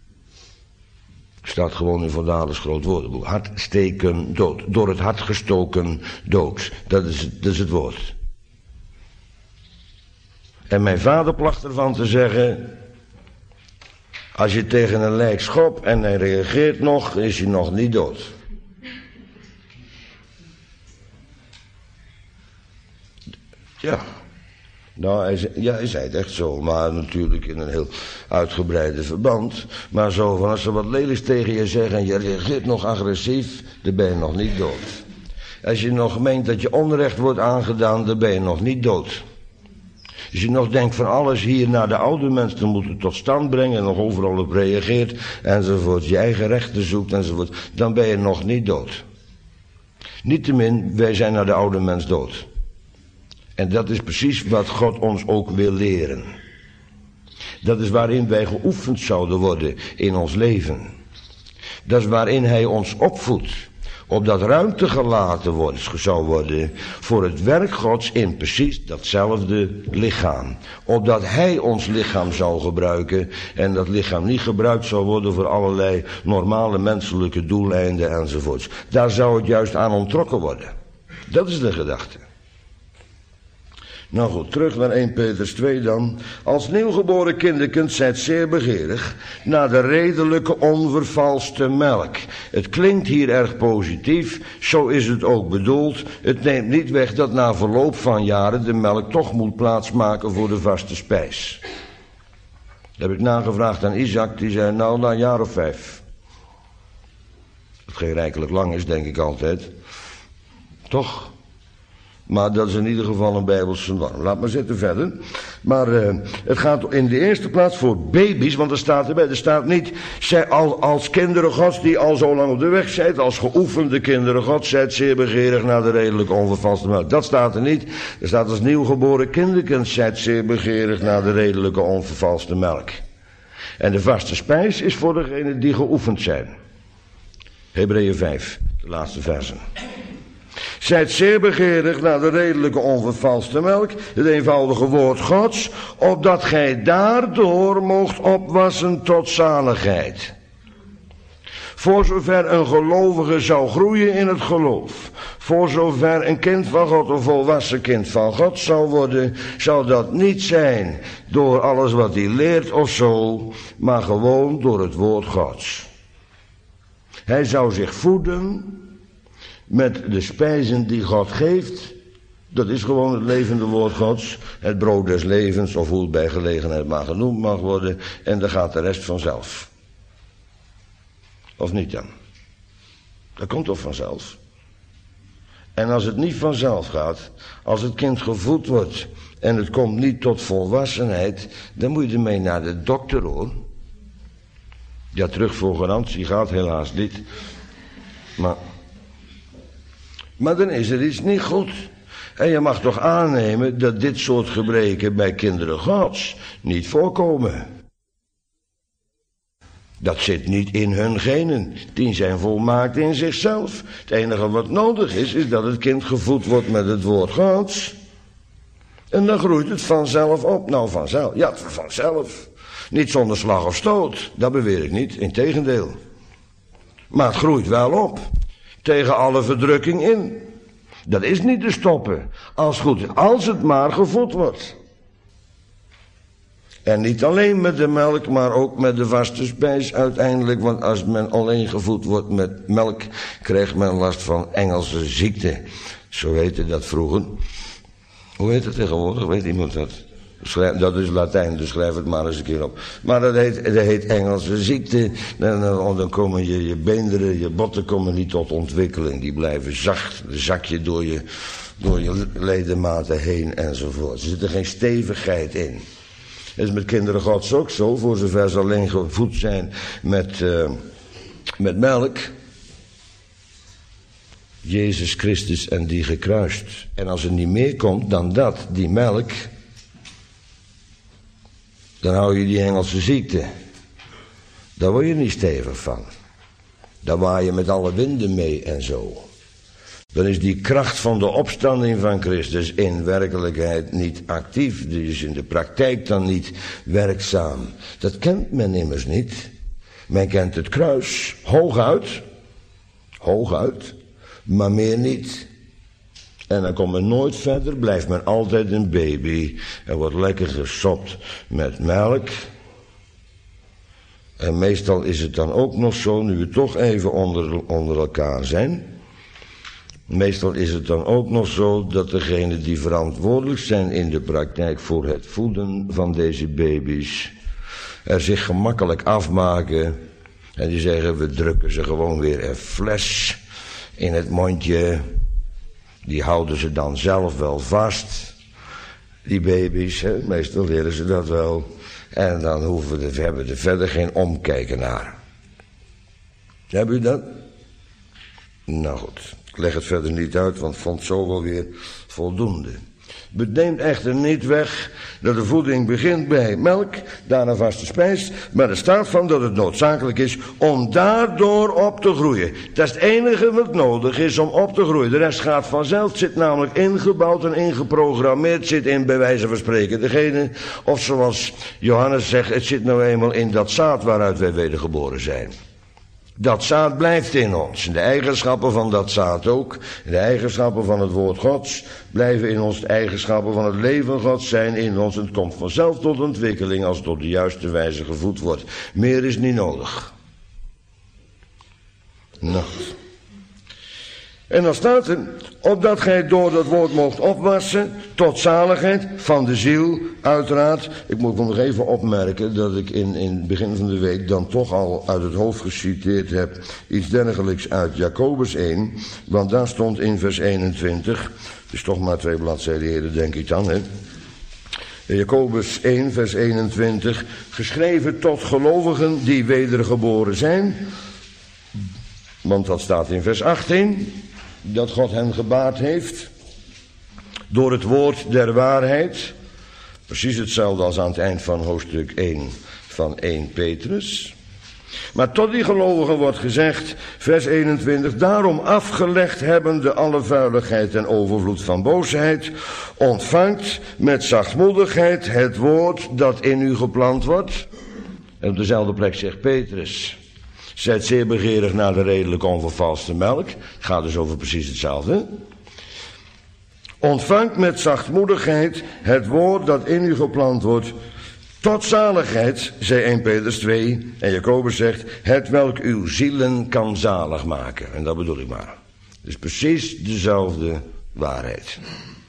Staat gewoon in Van Dalens groot woordenboek. Hartsteken dood. Door het hart gestoken dood. Dat is, dat is het woord. En mijn vader placht ervan te zeggen, als je tegen een lijk schopt en hij reageert nog, is hij nog niet dood. Ja, nou, hij zei, ja, hij zei het echt zo, maar natuurlijk in een heel uitgebreide verband. Maar zo van, als ze wat lelijks tegen je zeggen en je reageert nog agressief, dan ben je nog niet dood. Als je nog meent dat je onrecht wordt aangedaan, dan ben je nog niet dood. Als je nog denkt van alles hier naar de oude mens te moeten tot stand brengen en nog overal op reageert enzovoort, je eigen rechten zoekt enzovoort, dan ben je nog niet dood. Niettemin, wij zijn naar de oude mens dood. En dat is precies wat God ons ook wil leren. Dat is waarin wij geoefend zouden worden in ons leven. Dat is waarin hij ons opvoedt. Opdat ruimte gelaten wordt, zou worden voor het werk Gods in precies datzelfde lichaam. Opdat hij ons lichaam zou gebruiken en dat lichaam niet gebruikt zou worden voor allerlei normale menselijke doeleinden enzovoorts. Daar zou het juist aan onttrokken worden. Dat is de gedachte. Nou goed, terug naar eerste Petrus twee dan. Als nieuwgeboren kinderkind zijt zeer begeerig naar de redelijke onvervalste melk. Het klinkt hier erg positief, zo is het ook bedoeld. Het neemt niet weg dat na verloop van jaren de melk toch moet plaatsmaken voor de vaste spijs. Dat heb ik nagevraagd aan Isaac, die zei nou na een jaar of vijf. Dat geen rijkelijk lang is, denk ik altijd. Toch? Maar dat is in ieder geval een bijbelse norm. Laat maar zitten verder. Maar uh, het gaat in de eerste plaats voor baby's, want er staat erbij, er staat niet, zij al, als kinderen Gods die al zo lang op de weg zijt, als geoefende kinderen Gods, zijt zeer begeerig naar de redelijk onvervalste melk. Dat staat er niet. Er staat als nieuwgeboren kinderkind, zijt zeer begeerig naar de redelijke onvervalste melk. En de vaste spijs is voor degenen die geoefend zijn. Hebreeën vijf, de laatste versen. Zijt zeer begeerig naar de redelijke onvervalste melk, het eenvoudige woord Gods, opdat gij daardoor moogt opwassen tot zaligheid. Voor zover een gelovige zou groeien in het geloof, voor zover een kind van God, een volwassen kind van God zou worden, zou dat niet zijn door alles wat hij leert of zo, maar gewoon door het woord Gods. Hij zou zich voeden met de spijzen die God geeft. Dat is gewoon het levende woord Gods. Het brood des levens, of hoe het bij gelegenheid maar genoemd mag worden. En dan gaat de rest vanzelf. Of niet dan? Dat komt toch vanzelf? En als het niet vanzelf gaat, als het kind gevoed wordt en het komt niet tot volwassenheid, dan moet je ermee naar de dokter hoor. Ja, terug voor garantie gaat helaas niet. Maar... Maar dan is er iets niet goed. En je mag toch aannemen dat dit soort gebreken bij kinderen Gods niet voorkomen. Dat zit niet in hun genen. Die zijn volmaakt in zichzelf. Het enige wat nodig is, is dat het kind gevoed wordt met het woord Gods. En dan groeit het vanzelf op. Nou, vanzelf. Ja, vanzelf. Niet zonder slag of stoot. Dat beweer ik niet. Integendeel. Maar het groeit wel op. Tegen alle verdrukking in. Dat is niet te stoppen. Als goed, als het maar gevoed wordt. En niet alleen met de melk, maar ook met de vaste spijs uiteindelijk. Want als men alleen gevoed wordt met melk, krijgt men last van Engelse ziekte. Zo heette dat vroeger. Hoe heet het tegenwoordig? Weet iemand dat? Schrijf, dat is Latijn, dus schrijf het maar eens een keer op. Maar dat heet, dat heet Engelse ziekte. Dan, dan komen je, je beenderen, je botten komen niet tot ontwikkeling. Die blijven zacht. Dan zak je door je, door je ledematen heen enzovoort. Er zit er geen stevigheid in. Dat is met kinderen Gods ook zo. Voor zover ze alleen gevoed zijn met, uh, met melk. Jezus Christus en die gekruist. En als er niet meer komt dan dat, die melk, dan hou je die Engelse ziekte. Daar word je niet stevig van. Daar waai je met alle winden mee en zo. Dan is die kracht van de opstanding van Christus in werkelijkheid niet actief. Die is in de praktijk dan niet werkzaam. Dat kent men immers niet. Men kent het kruis, hooguit, hooguit, maar meer niet. En dan komt men nooit verder, blijft men altijd een baby. Er wordt lekker gesopt met melk. En meestal is het dan ook nog zo, nu we toch even onder, onder elkaar zijn. Meestal is het dan ook nog zo dat degenen die verantwoordelijk zijn in de praktijk voor het voeden van deze baby's er zich gemakkelijk afmaken. En die zeggen, we drukken ze gewoon weer een fles in het mondje. Die houden ze dan zelf wel vast. Die baby's, hè? Meestal leren ze dat wel. En dan hoeven we, we hebben er verder geen omkijken naar. Hebben u dat? Nou goed, ik leg het verder niet uit, want ik vond het zo wel weer voldoende. Het neemt echter niet weg dat de voeding begint bij melk, daarna vaste spijs, maar er staat van dat het noodzakelijk is om daardoor op te groeien. Dat is het enige wat nodig is om op te groeien. De rest gaat vanzelf, het zit namelijk ingebouwd en ingeprogrammeerd, zit in bij wijze van spreken degene, of zoals Johannes zegt, het zit nou eenmaal in dat zaad waaruit wij wedergeboren zijn. Dat zaad blijft in ons. De eigenschappen van dat zaad ook. De eigenschappen van het woord Gods blijven in ons. De eigenschappen van het leven Gods zijn in ons. Het komt vanzelf tot ontwikkeling als het op de juiste wijze gevoed wordt. Meer is niet nodig. Nou. En dan staat er, opdat gij door dat woord moogt opwassen, tot zaligheid van de ziel, uiteraard. Ik moet nog even opmerken dat ik in, in het begin van de week dan toch al uit het hoofd geciteerd heb iets dergelijks uit Jacobus één, want daar stond in vers eenentwintig, dus toch maar twee bladzijden eerder denk ik dan, hè. Jacobus één, vers eenentwintig, geschreven tot gelovigen die wedergeboren zijn, want dat staat in vers achttien, dat God hen gebaard heeft, door het woord der waarheid, precies hetzelfde als aan het eind van hoofdstuk één van eerste Petrus. Maar tot die gelovigen wordt gezegd, vers eenentwintig, daarom afgelegd hebbende alle vuiligheid en overvloed van boosheid, ontvangt met zachtmoedigheid het woord dat in u geplant wordt. En op dezelfde plek zegt Petrus, zijt zeer begeerig naar de redelijk onvervalste melk. Het gaat dus over precies hetzelfde. Ontvangt met zachtmoedigheid het woord dat in u geplant wordt, tot zaligheid, zei eerste Petrus twee. En Jacobus zegt, het welk uw zielen kan zalig maken. En dat bedoel ik maar. Het is precies dezelfde waarheid.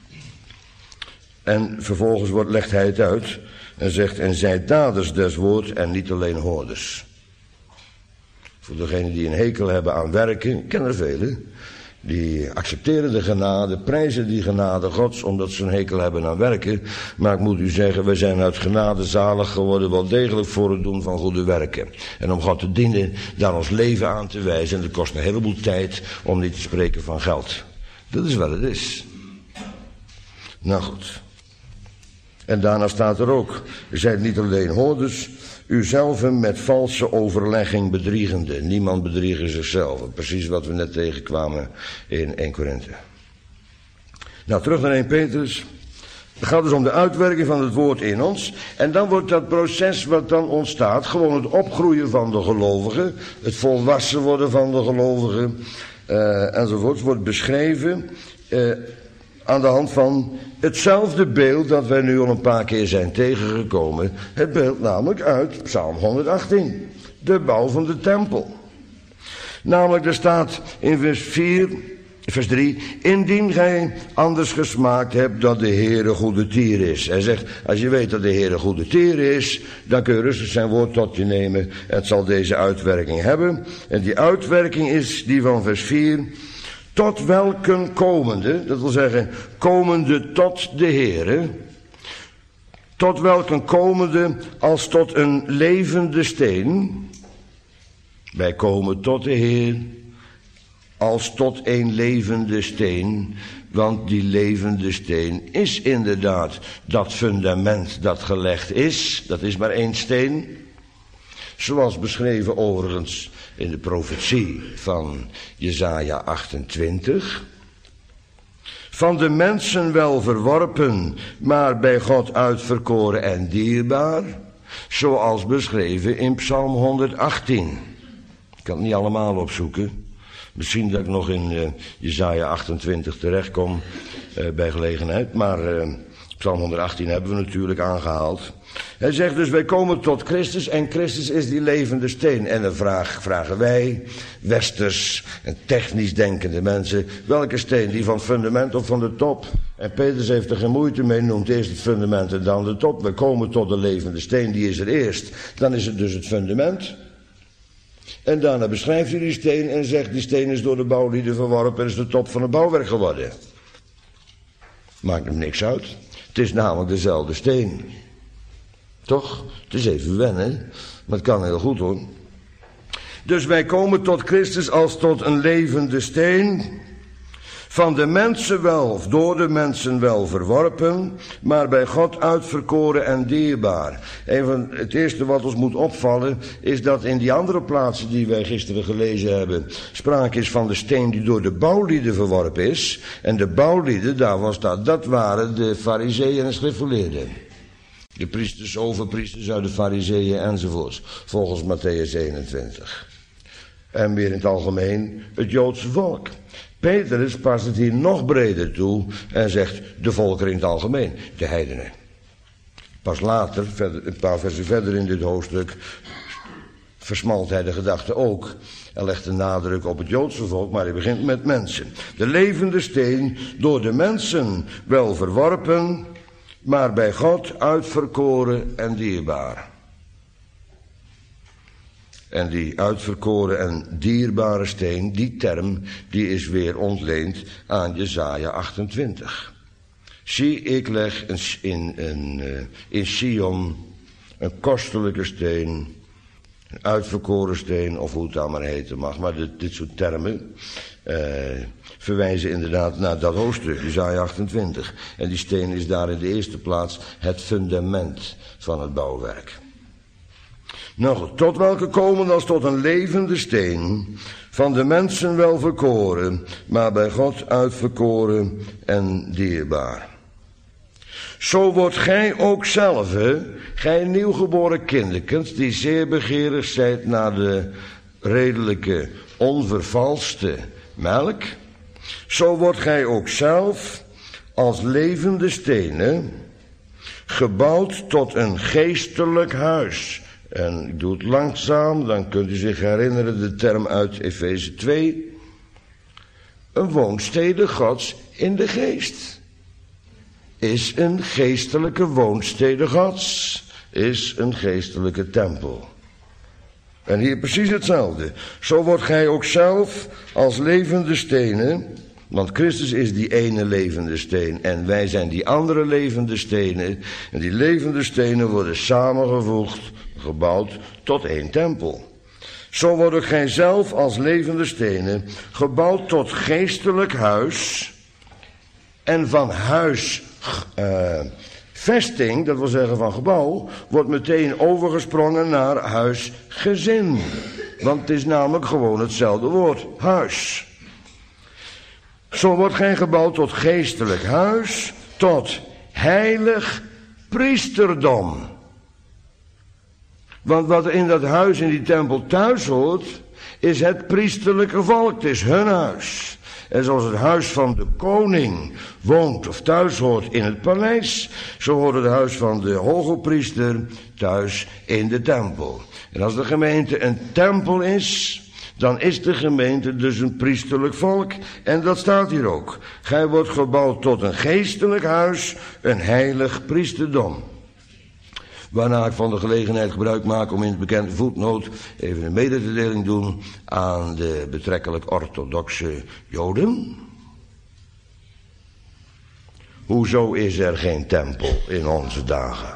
En vervolgens wordt, legt hij het uit en zegt, en zij daders des woord en niet alleen hoorders. Voor degenen die een hekel hebben aan werken, ik ken er velen, die accepteren de genade, prijzen die genade Gods, omdat ze een hekel hebben aan werken. Maar ik moet u zeggen, wij zijn uit genade zalig geworden, wel degelijk voor het doen van goede werken. En om God te dienen, daar ons leven aan te wijzen. En dat kost een heleboel tijd, om niet te spreken van geld. Dat is wat het is. Nou goed. En daarna staat er ook, u zijt niet alleen hoorders, uzelven met valse overlegging bedriegende. Niemand bedriegen zichzelf. Precies wat we net tegenkwamen in eerste Korinthe. Nou, terug naar eerste Petrus. Het gaat dus om de uitwerking van het woord in ons. En dan wordt dat proces wat dan ontstaat, gewoon het opgroeien van de gelovigen, het volwassen worden van de gelovigen, uh, enzovoort, wordt beschreven uh, aan de hand van hetzelfde beeld dat wij nu al een paar keer zijn tegengekomen. Het beeld namelijk uit Psalm honderdachttien. De bouw van de tempel. Namelijk, er staat in vers vier, Vers drie. Indien gij anders gesmaakt hebt dat de Heere goede tier is. Hij zegt, als je weet dat de Heere goede tier is, dan kun je rustig zijn woord tot je nemen. Het zal deze uitwerking hebben. En die uitwerking is die van vers vier. Tot welken komende, dat wil zeggen, komende tot de Heere. Tot welken komende als tot een levende steen. Wij komen tot de Heer als tot een levende steen, want die levende steen is inderdaad dat fundament dat gelegd is. Dat is maar één steen. Zoals beschreven overigens in de profetie van Jesaja achtentwintig. Van de mensen wel verworpen, maar bij God uitverkoren en dierbaar. Zoals beschreven in Psalm honderdachttien. Ik kan het niet allemaal opzoeken. Misschien dat ik nog in uh, Jesaja achtentwintig terechtkom uh, bij gelegenheid. Maar uh, Psalm honderdachttien hebben we natuurlijk aangehaald. Hij zegt dus, wij komen tot Christus en Christus is die levende steen. En dan vraag, vragen wij, westers en technisch denkende mensen, welke steen? Die van het fundament of van de top? En Petrus heeft er geen moeite mee, noemt eerst het fundament en dan de top. We komen tot de levende steen, die is er eerst. Dan is het dus het fundament. En daarna beschrijft hij die steen en zegt, die steen is door de bouwlieden verworpen en is de top van het bouwwerk geworden. Maakt hem niks uit. Het is namelijk dezelfde steen. Toch? Het is even wennen, maar het kan heel goed hoor. Dus wij komen tot Christus als tot een levende steen. Van de mensen wel, of door de mensen wel verworpen, maar bij God uitverkoren en dierbaar. Een van het eerste wat ons moet opvallen, is dat in die andere plaatsen die wij gisteren gelezen hebben, sprake is van de steen die door de bouwlieden verworpen is. En de bouwlieden, daarvan staat, dat waren de farizeeën en schriftgeleerden. De priesters, overpriesters uit de farizeeën enzovoorts, volgens Matthäus eenentwintig. En weer in het algemeen het Joodse volk. Petrus past het hier nog breder toe en zegt de volkeren in het algemeen, de heidenen. Pas later, verder, een paar versen verder in dit hoofdstuk, versmalt hij de gedachte ook. Hij legt de nadruk op het Joodse volk, maar hij begint met mensen. De levende steen, door de mensen wel verworpen, maar bij God uitverkoren en dierbaar. En die uitverkoren en dierbare steen, die term, die is weer ontleend aan Jesaja achtentwintig. Zie, ik leg in, in, in, in Sion een kostelijke steen, een uitverkoren steen, of hoe het dan maar heten mag. Maar dit, dit soort termen eh, verwijzen inderdaad naar dat hoofdstuk, Jesaja achtentwintig. En die steen is daar in de eerste plaats het fundament van het bouwwerk. Nou, tot welke komen als tot een levende steen, van de mensen wel verkoren, maar bij God uitverkoren en dierbaar. Zo wordt gij ook zelf, gij nieuwgeboren kinderkens, die zeer begeerig zijt naar de redelijke, onvervalste melk. Zo wordt gij ook zelf, als levende stenen, gebouwd tot een geestelijk huis. En ik doe het langzaam, dan kunt u zich herinneren de term uit Efeze twee. Een woonstede Gods in de geest. Is een geestelijke woonstede Gods. Is een geestelijke tempel. En hier precies hetzelfde. Zo wordt gij ook zelf als levende stenen. Want Christus is die ene levende steen en wij zijn die andere levende stenen. En die levende stenen worden samengevoegd, gebouwd tot één tempel. Zo wordt gij zelf als levende stenen gebouwd tot geestelijk huis. En van huis, uh, vesting, dat wil zeggen van gebouw, wordt meteen overgesprongen naar huisgezin. Want het is namelijk gewoon hetzelfde woord, huis. Zo wordt gij gebouwd tot geestelijk huis, tot heilig priesterdom. Want wat in dat huis, in die tempel thuis hoort, is het priesterlijke volk, het is hun huis. En zoals het huis van de koning woont of thuis hoort in het paleis, zo hoort het huis van de hogepriester thuis in de tempel. En als de gemeente een tempel is, Dan is de gemeente dus een priesterlijk volk. En dat staat hier ook. Gij wordt gebouwd tot een geestelijk huis, een heilig priesterdom. Waarna ik van de gelegenheid gebruik maak om in het bekende voetnoot even een mededeling doen aan de betrekkelijk orthodoxe Joden. Hoezo is er geen tempel in onze dagen?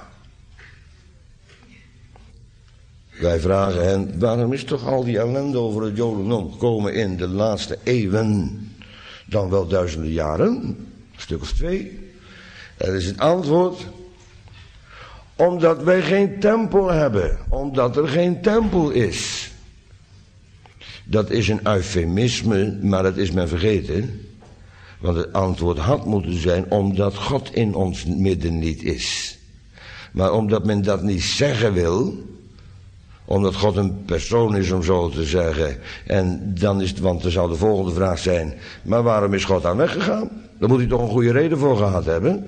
Wij vragen hen, waarom is toch al die ellende over het Jodendom gekomen in de laatste eeuwen, dan wel duizenden jaren, een stuk of twee? Dat is het antwoord, omdat wij geen tempel hebben, omdat er geen tempel is. Dat is een eufemisme, maar dat is men vergeten. Want het antwoord had moeten zijn, omdat God in ons midden niet is. Maar omdat men dat niet zeggen wil, omdat God een persoon is om zo te zeggen. En dan is het, want er zou de volgende vraag zijn, maar waarom is God dan weggegaan? Daar moet hij toch een goede reden voor gehad hebben.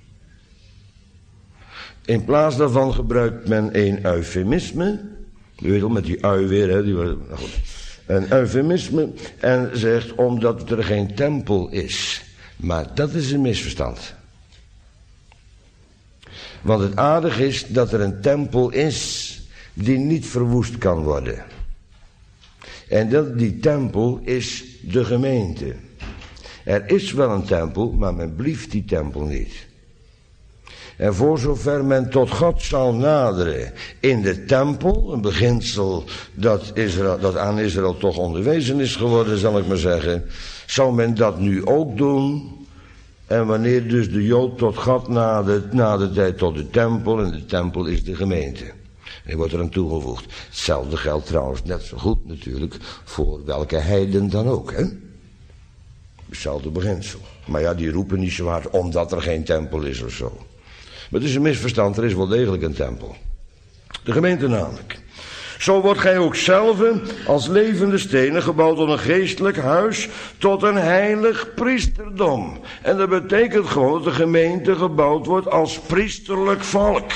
In plaats daarvan gebruikt men een eufemisme. U weet wel, met die ui weer, hè. Die, nou goed, een eufemisme. En zegt, omdat er geen tempel is. Maar dat is een misverstand. Want het aardige is dat er een tempel is die niet verwoest kan worden. En dat, die tempel is de gemeente. Er is wel een tempel, maar men blieft die tempel niet. En voor zover men tot God zal naderen in de tempel, een beginsel dat, Israël, dat aan Israël toch onderwezen is geworden, zal ik maar zeggen, zal men dat nu ook doen. En wanneer dus de Jood tot God nadert, nadert hij tot de tempel, en de tempel is de gemeente. En die wordt er aan toegevoegd. Hetzelfde geldt trouwens net zo goed natuurlijk voor welke heiden dan ook, hè. Hetzelfde beginsel. Maar ja, die roepen niet zo hard omdat er geen tempel is of zo. Maar het is een misverstand, er is wel degelijk een tempel. De gemeente namelijk. Zo wordt gij ook zelf als levende stenen gebouwd tot een geestelijk huis, tot een heilig priesterdom. En dat betekent gewoon dat de gemeente gebouwd wordt als priesterlijk volk.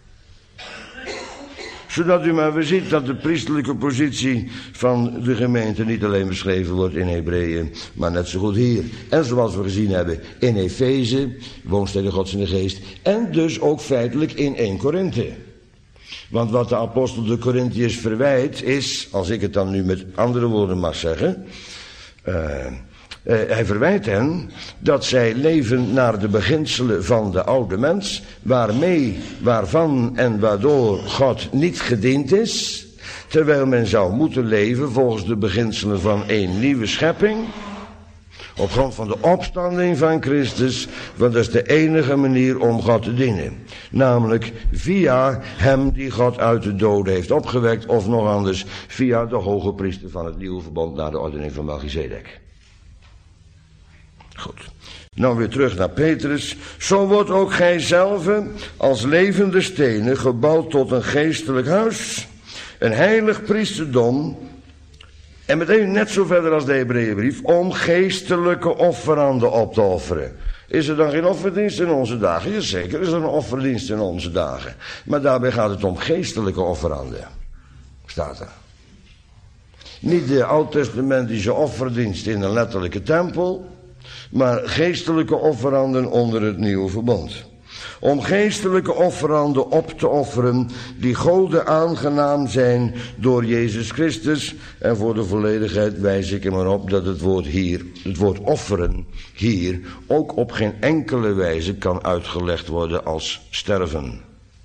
Zodat u maar weer ziet dat de priesterlijke positie van de gemeente niet alleen beschreven wordt in Hebreeën, maar net zo goed hier. En zoals we gezien hebben in Efeze, woonstede Gods in de geest, en dus ook feitelijk in Eerste Korinthe. Want wat de apostel de Korinthiërs verwijt is, als ik het dan nu met andere woorden mag zeggen, uh, Uh, hij verwijt hen dat zij leven naar de beginselen van de oude mens, waarmee, waarvan en waardoor God niet gediend is, terwijl men zou moeten leven volgens de beginselen van een nieuwe schepping, op grond van de opstanding van Christus, want dat is de enige manier om God te dienen. Namelijk via hem die God uit de doden heeft opgewekt, of nog anders, via de hoge priester van het nieuwe verbond naar de ordening van Melchizedek. Goed. Nou weer terug naar Petrus. Zo wordt ook gij zelf als levende stenen gebouwd tot een geestelijk huis, een heilig priesterdom, en meteen net zo verder als de Hebreeënbrief, om geestelijke offeranden op te offeren. Is er dan geen offerdienst in onze dagen? Jazeker is er een offerdienst in onze dagen. Maar daarbij gaat het om geestelijke offeranden. Staat er. Niet de oud-testamentische offerdienst in een letterlijke tempel, maar geestelijke offeranden onder het nieuwe verbond. Om geestelijke offeranden op te offeren die Gode aangenaam zijn door Jezus Christus. En voor de volledigheid wijs ik er maar op dat het woord hier, het woord offeren hier, ook op geen enkele wijze kan uitgelegd worden als sterven.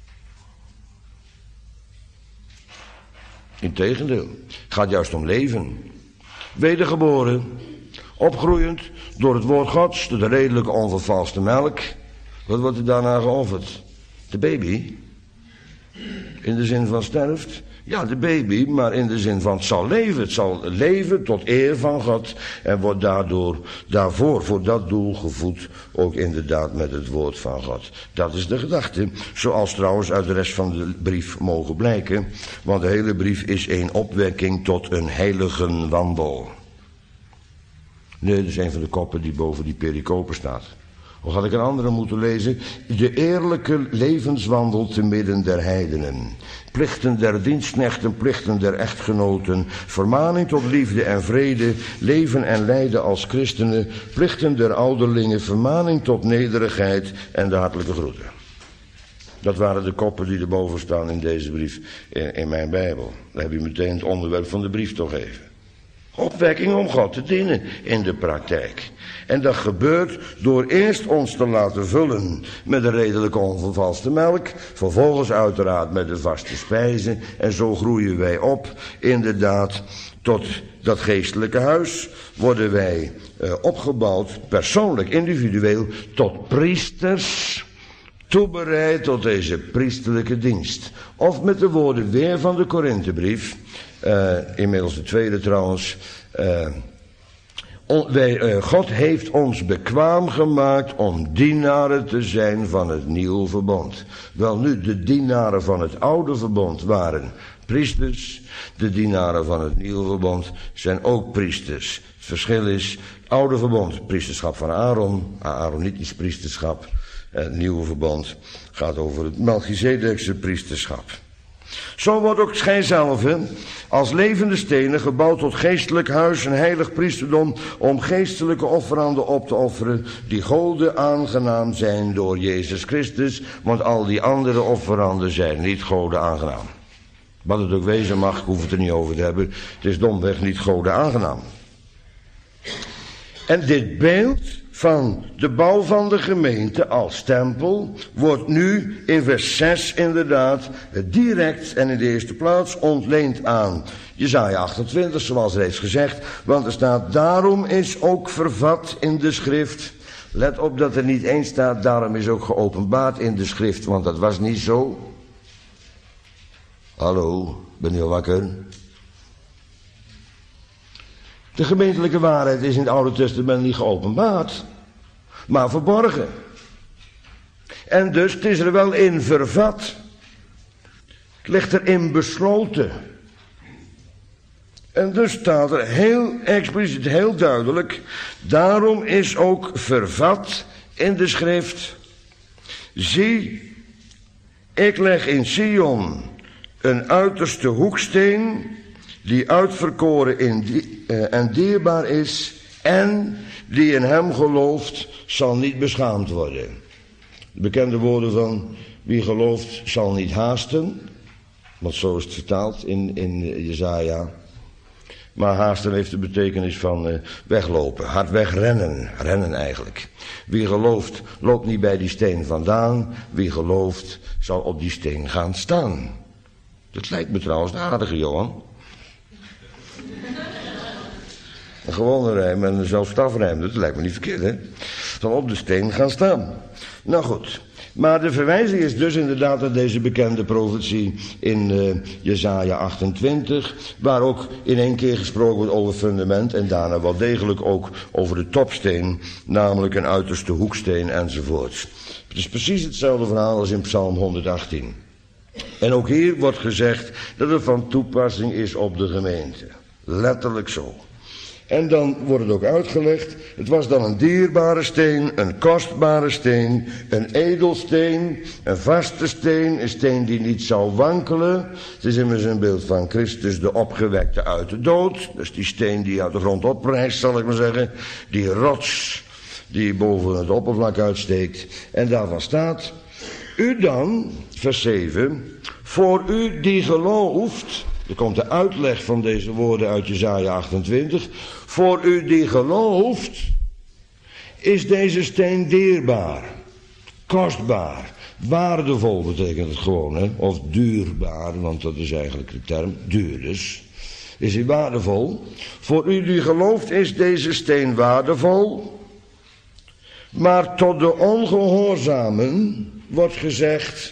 Integendeel, het gaat juist om leven. Wedergeboren, opgroeiend door het woord Gods, door de redelijke onvervalste melk. Wat wordt er daarna geofferd? De baby? In de zin van sterft? Ja, de baby, maar in de zin van het zal leven. Het zal leven tot eer van God en wordt daardoor, daarvoor, voor dat doel gevoed, ook inderdaad met het woord van God. Dat is de gedachte, zoals trouwens uit de rest van de brief mogen blijken, want de hele brief is een opwekking tot een heilige wandel. Nee, dat is een van de koppen die boven die pericopen staat. Of had ik een andere moeten lezen? De eerlijke levenswandel te midden der heidenen. Plichten der dienstknechten, plichten der echtgenoten. Vermaning tot liefde en vrede. Leven en lijden als christenen. Plichten der ouderlingen. Vermaning tot nederigheid en de hartelijke groeten. Dat waren de koppen die erboven staan in deze brief, in, in mijn Bijbel. Dan heb je meteen het onderwerp van de brief toch even. Opwekking om God te dienen in de praktijk. En dat gebeurt door eerst ons te laten vullen met de redelijke onvervalste melk. Vervolgens uiteraard met de vaste spijzen. En zo groeien wij op, inderdaad, tot dat geestelijke huis. Worden wij uh, opgebouwd, persoonlijk, individueel, tot priesters. Toebereid tot deze priesterlijke dienst. Of met de woorden weer van de Korinthebrief. Uh, inmiddels de tweede trouwens. Uh, on, wij, uh, God heeft ons bekwaam gemaakt om dienaren te zijn van het nieuwe verbond. Wel nu, de dienaren van het oude verbond waren priesters. De dienaren van het nieuwe verbond zijn ook priesters. Het verschil is, het oude verbond, priesterschap van Aaron. Aaronitisch priesterschap. Het nieuwe verbond gaat over het Melchizedekse priesterschap. Zo wordt ook gij zelf als levende stenen gebouwd tot geestelijk huis, een heilig priesterdom, om geestelijke offeranden op te offeren, die Gode aangenaam zijn door Jezus Christus, want al die andere offeranden zijn niet Gode aangenaam. Wat het ook wezen mag, ik hoef het er niet over te hebben, het is domweg niet Gode aangenaam. En dit beeld van de bouw van de gemeente als tempel wordt nu in vers zes inderdaad direct en in de eerste plaats ontleend aan Jesaja achtentwintig, zoals reeds gezegd, want er staat, daarom is ook vervat in de schrift. Let op dat er niet eens staat, daarom is ook geopenbaard in de schrift, want dat was niet zo. Hallo, ben je al wakker? De gemeentelijke waarheid is in het Oude Testament niet geopenbaard, maar verborgen. En dus, het is er wel in vervat. Het ligt erin besloten. En dus staat er heel expliciet, heel duidelijk, daarom is ook vervat in de schrift. Zie, ik leg in Sion een uiterste hoeksteen, die uitverkoren in die, uh, en dierbaar is, en die in hem gelooft, zal niet beschaamd worden. De bekende woorden van, wie gelooft zal niet haasten, want zo is het vertaald in, in Jesaja. Maar haasten heeft de betekenis van uh, weglopen, hard wegrennen, rennen eigenlijk. Wie gelooft, loopt niet bij die steen vandaan, wie gelooft, zal op die steen gaan staan. Dat lijkt me trouwens een aardige, Johan. Een gewone rijm en een zelfstafrijm, dat lijkt me niet verkeerd, hè? Zal op de steen gaan staan. Nou goed, maar de verwijzing is dus inderdaad naar deze bekende profetie in uh, Jesaja achtentwintig, waar ook in één keer gesproken wordt over fundament en daarna wel degelijk ook over de topsteen, namelijk een uiterste hoeksteen enzovoorts. Het is precies hetzelfde verhaal als in Psalm honderdachttien. En ook hier wordt gezegd dat het van toepassing is op de gemeente. Letterlijk zo. En dan wordt het ook uitgelegd, het was dan een dierbare steen, een kostbare steen, een edelsteen, een vaste steen, een steen die niet zou wankelen. Het is immers een beeld van Christus, de opgewekte uit de dood. Dus die steen die uit de grond oprijst, zal ik maar zeggen. Die rots die boven het oppervlak uitsteekt. En daarvan staat, u dan, vers zeven, voor u die gelooft. Er komt de uitleg van deze woorden uit Jesaja achtentwintig. Voor u die gelooft, is deze steen dierbaar, kostbaar, waardevol betekent het gewoon, hè? Of duurbaar, want dat is eigenlijk de term, duur dus. Is hij waardevol? Voor u die gelooft is deze steen waardevol, maar tot de ongehoorzamen wordt gezegd,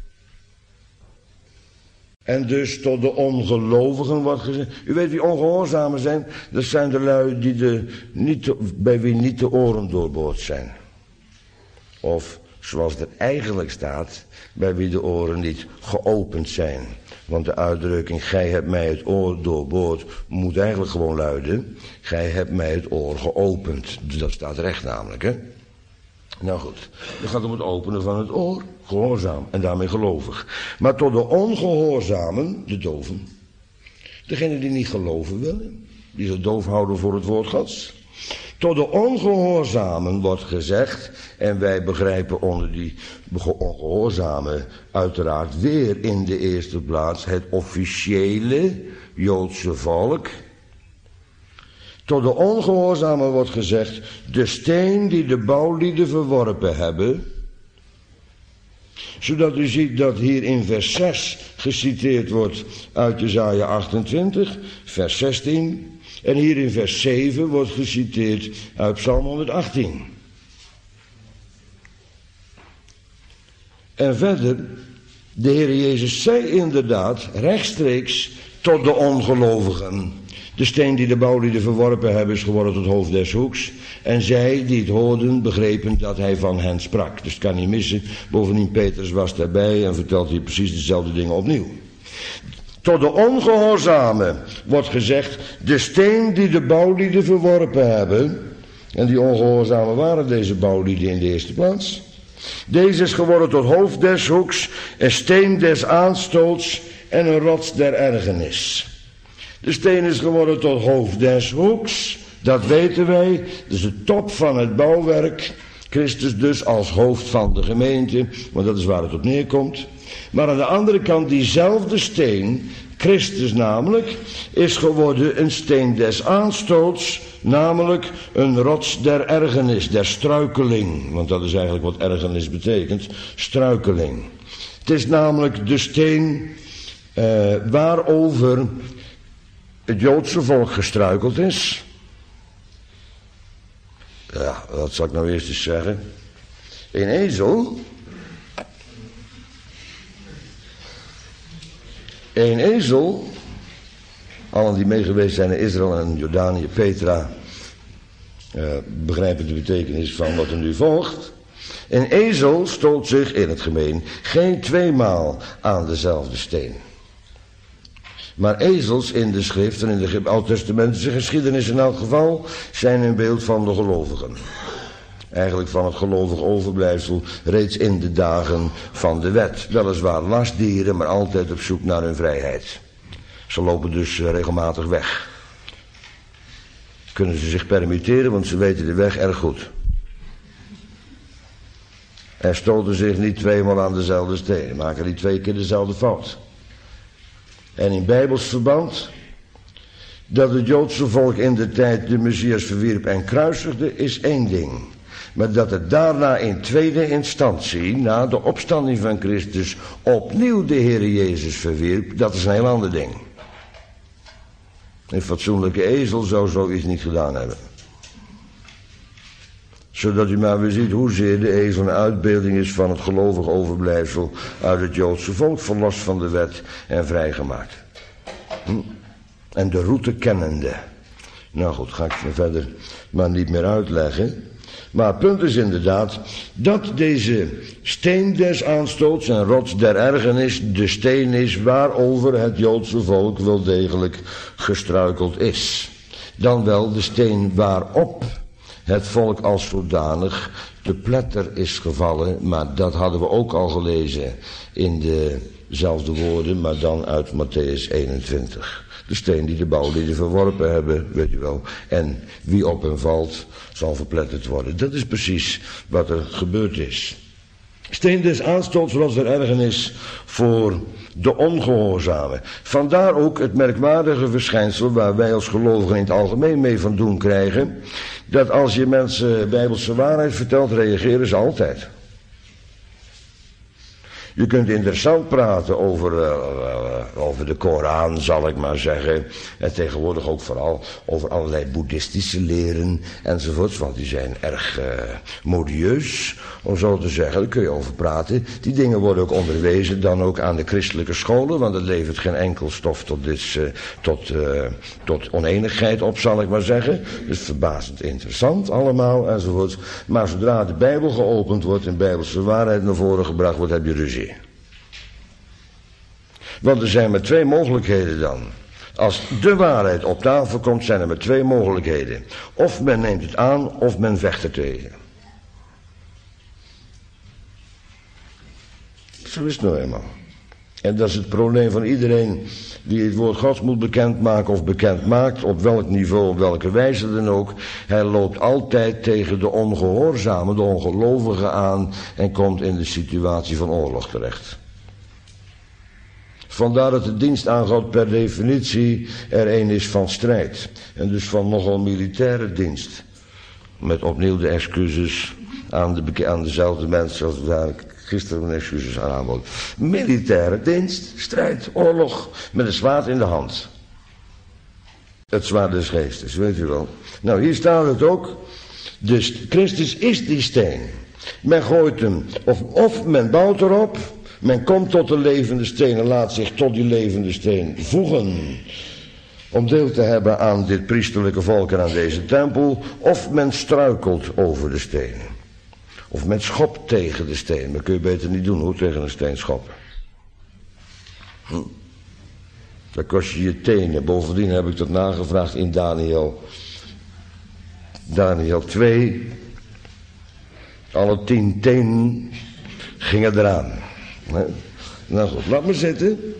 en dus tot de ongelovigen wordt gezegd. U weet wie ongehoorzamen zijn? Dat zijn de lui die de, niet te, bij wie niet de oren doorboord zijn. Of, zoals het eigenlijk staat, bij wie de oren niet geopend zijn. Want de uitdrukking, gij hebt mij het oor doorboord, moet eigenlijk gewoon luiden, gij hebt mij het oor geopend. Dus dat staat recht namelijk, hè. Nou goed, het gaat om het openen van het oor, gehoorzaam en daarmee gelovig. Maar tot de ongehoorzamen, de doven, degenen die niet geloven willen, die zich doof houden voor het woord Gods. Tot de ongehoorzamen wordt gezegd, en wij begrijpen onder die ongehoorzamen uiteraard weer in de eerste plaats het officiële Joodse volk. Tot de ongehoorzamen wordt gezegd, de steen die de bouwlieden verworpen hebben. Zodat u ziet dat hier in vers zes geciteerd wordt uit Jesaja achtentwintig, vers zestien. En hier in vers zeven wordt geciteerd uit Psalm honderdachttien. En verder, de Heer Jezus zei inderdaad rechtstreeks tot de ongelovigen. De steen die de bouwlieden verworpen hebben is geworden tot hoofd des hoeks. En zij die het hoorden begrepen dat hij van hen sprak. Dus het kan niet missen. Bovendien Petrus was daarbij en vertelt hier precies dezelfde dingen opnieuw. Tot de ongehoorzamen wordt gezegd, de steen die de bouwlieden verworpen hebben. En die ongehoorzamen waren deze bouwlieden in de eerste plaats. Deze is geworden tot hoofd des hoeks, een steen des aanstoots en een rots der ergernis. De steen is geworden tot hoofd des hoeks, dat weten wij. Dat is de top van het bouwwerk. Christus dus als hoofd van de gemeente, want dat is waar het op neerkomt. Maar aan de andere kant diezelfde steen, Christus namelijk, is geworden een steen des aanstoots, namelijk een rots der ergernis, der struikeling. Want dat is eigenlijk wat ergernis betekent, struikeling. Het is namelijk de steen uh, waarover het Joodse volk gestruikeld is. Ja, wat zal ik nou eerst eens zeggen? Een ezel. Een ezel. Allen die meegeweest zijn in Israël en Jordanië, Petra, uh, begrijpen de betekenis van wat er nu volgt. Een ezel stoot zich in het gemeen geen tweemaal aan dezelfde steen. Maar ezels in de schrift en in de oud-testamentische geschiedenis in elk geval zijn een beeld van de gelovigen. Eigenlijk van het gelovig overblijfsel reeds in de dagen van de wet. Weliswaar lastdieren, maar altijd op zoek naar hun vrijheid. Ze lopen dus regelmatig weg. Kunnen ze zich permitteren, want ze weten de weg erg goed. En stoten zich niet tweemaal aan dezelfde steen. Maken niet twee keer dezelfde fout. En in bijbels verband, dat het Joodse volk in de tijd de Messias verwierp en kruisigde, is één ding. Maar dat het daarna in tweede instantie, na de opstanding van Christus, opnieuw de Heer Jezus verwierp, dat is een heel ander ding. Een fatsoenlijke ezel zou zoiets niet gedaan hebben. Zodat u maar weer ziet hoezeer de ezel een uitbeelding is van het gelovig overblijfsel uit het Joodse volk, verlost van de wet en vrijgemaakt. Hm? En de route kennende. Nou goed, ga ik verder maar niet meer uitleggen. Maar het punt is inderdaad dat deze steen des aanstoots en rots der ergernis de steen is waarover het Joodse volk wel degelijk gestruikeld is. Dan wel de steen waarop het volk als zodanig te pletter is gevallen, maar dat hadden we ook al gelezen in dezelfde woorden, maar dan uit Matthäus eenentwintig. De steen die de bouwlieden verworpen hebben, weet u wel. En wie op hem valt, zal verpletterd worden. Dat is precies wat er gebeurd is. Steen des aanstoots was er ergernis voor de ongehoorzamen. Vandaar ook het merkwaardige verschijnsel waar wij als gelovigen in het algemeen mee van doen krijgen. Dat als je mensen bijbelse waarheid vertelt, reageren ze altijd. Je kunt interessant praten over, uh, uh, over de Koran, zal ik maar zeggen. En tegenwoordig ook vooral over allerlei boeddhistische leren enzovoorts. Want die zijn erg uh, modieus, om zo te zeggen. Daar kun je over praten. Die dingen worden ook onderwezen dan ook aan de christelijke scholen. Want dat levert geen enkel stof tot, dit, uh, tot, uh, tot oneenigheid op, zal ik maar zeggen. Dus verbazend interessant allemaal enzovoorts. Maar zodra de Bijbel geopend wordt en bijbelse waarheid naar voren gebracht wordt, heb je ruzie. Want er zijn maar twee mogelijkheden dan. Als de waarheid op tafel komt, zijn er maar twee mogelijkheden. Of men neemt het aan, of men vecht er tegen. Zo is het nou eenmaal. En dat is het probleem van iedereen die het woord Gods moet bekendmaken of bekend maakt, op welk niveau, op welke wijze dan ook. Hij loopt altijd tegen de ongehoorzamen, de ongelovigen aan en komt in de situatie van oorlog terecht. Vandaar dat de dienstaangoud per definitie er een is van strijd. En dus van nogal militaire dienst. Met opnieuw de excuses aan, de, aan dezelfde mensen zoals we gisteren mijn excuses aan aanboden. Militaire dienst, strijd, oorlog, met een zwaard in de hand. Het zwaard des geestes, weet u wel. Nou, hier staat het ook. Dus Christus is die steen. Men gooit hem, of, of men bouwt erop. Men komt tot de levende steen en laat zich tot die levende steen voegen. Om deel te hebben aan dit priesterlijke volk en aan deze tempel. Of men struikelt over de steen. Of men schopt tegen de steen. Dat kun je beter niet doen hoor, tegen een steen schoppen. Hm. Dan kost je je tenen. Bovendien heb ik dat nagevraagd in Daniel. Daniel twee. Alle tien tenen gingen eraan. Nee. Nou goed, laat me zitten.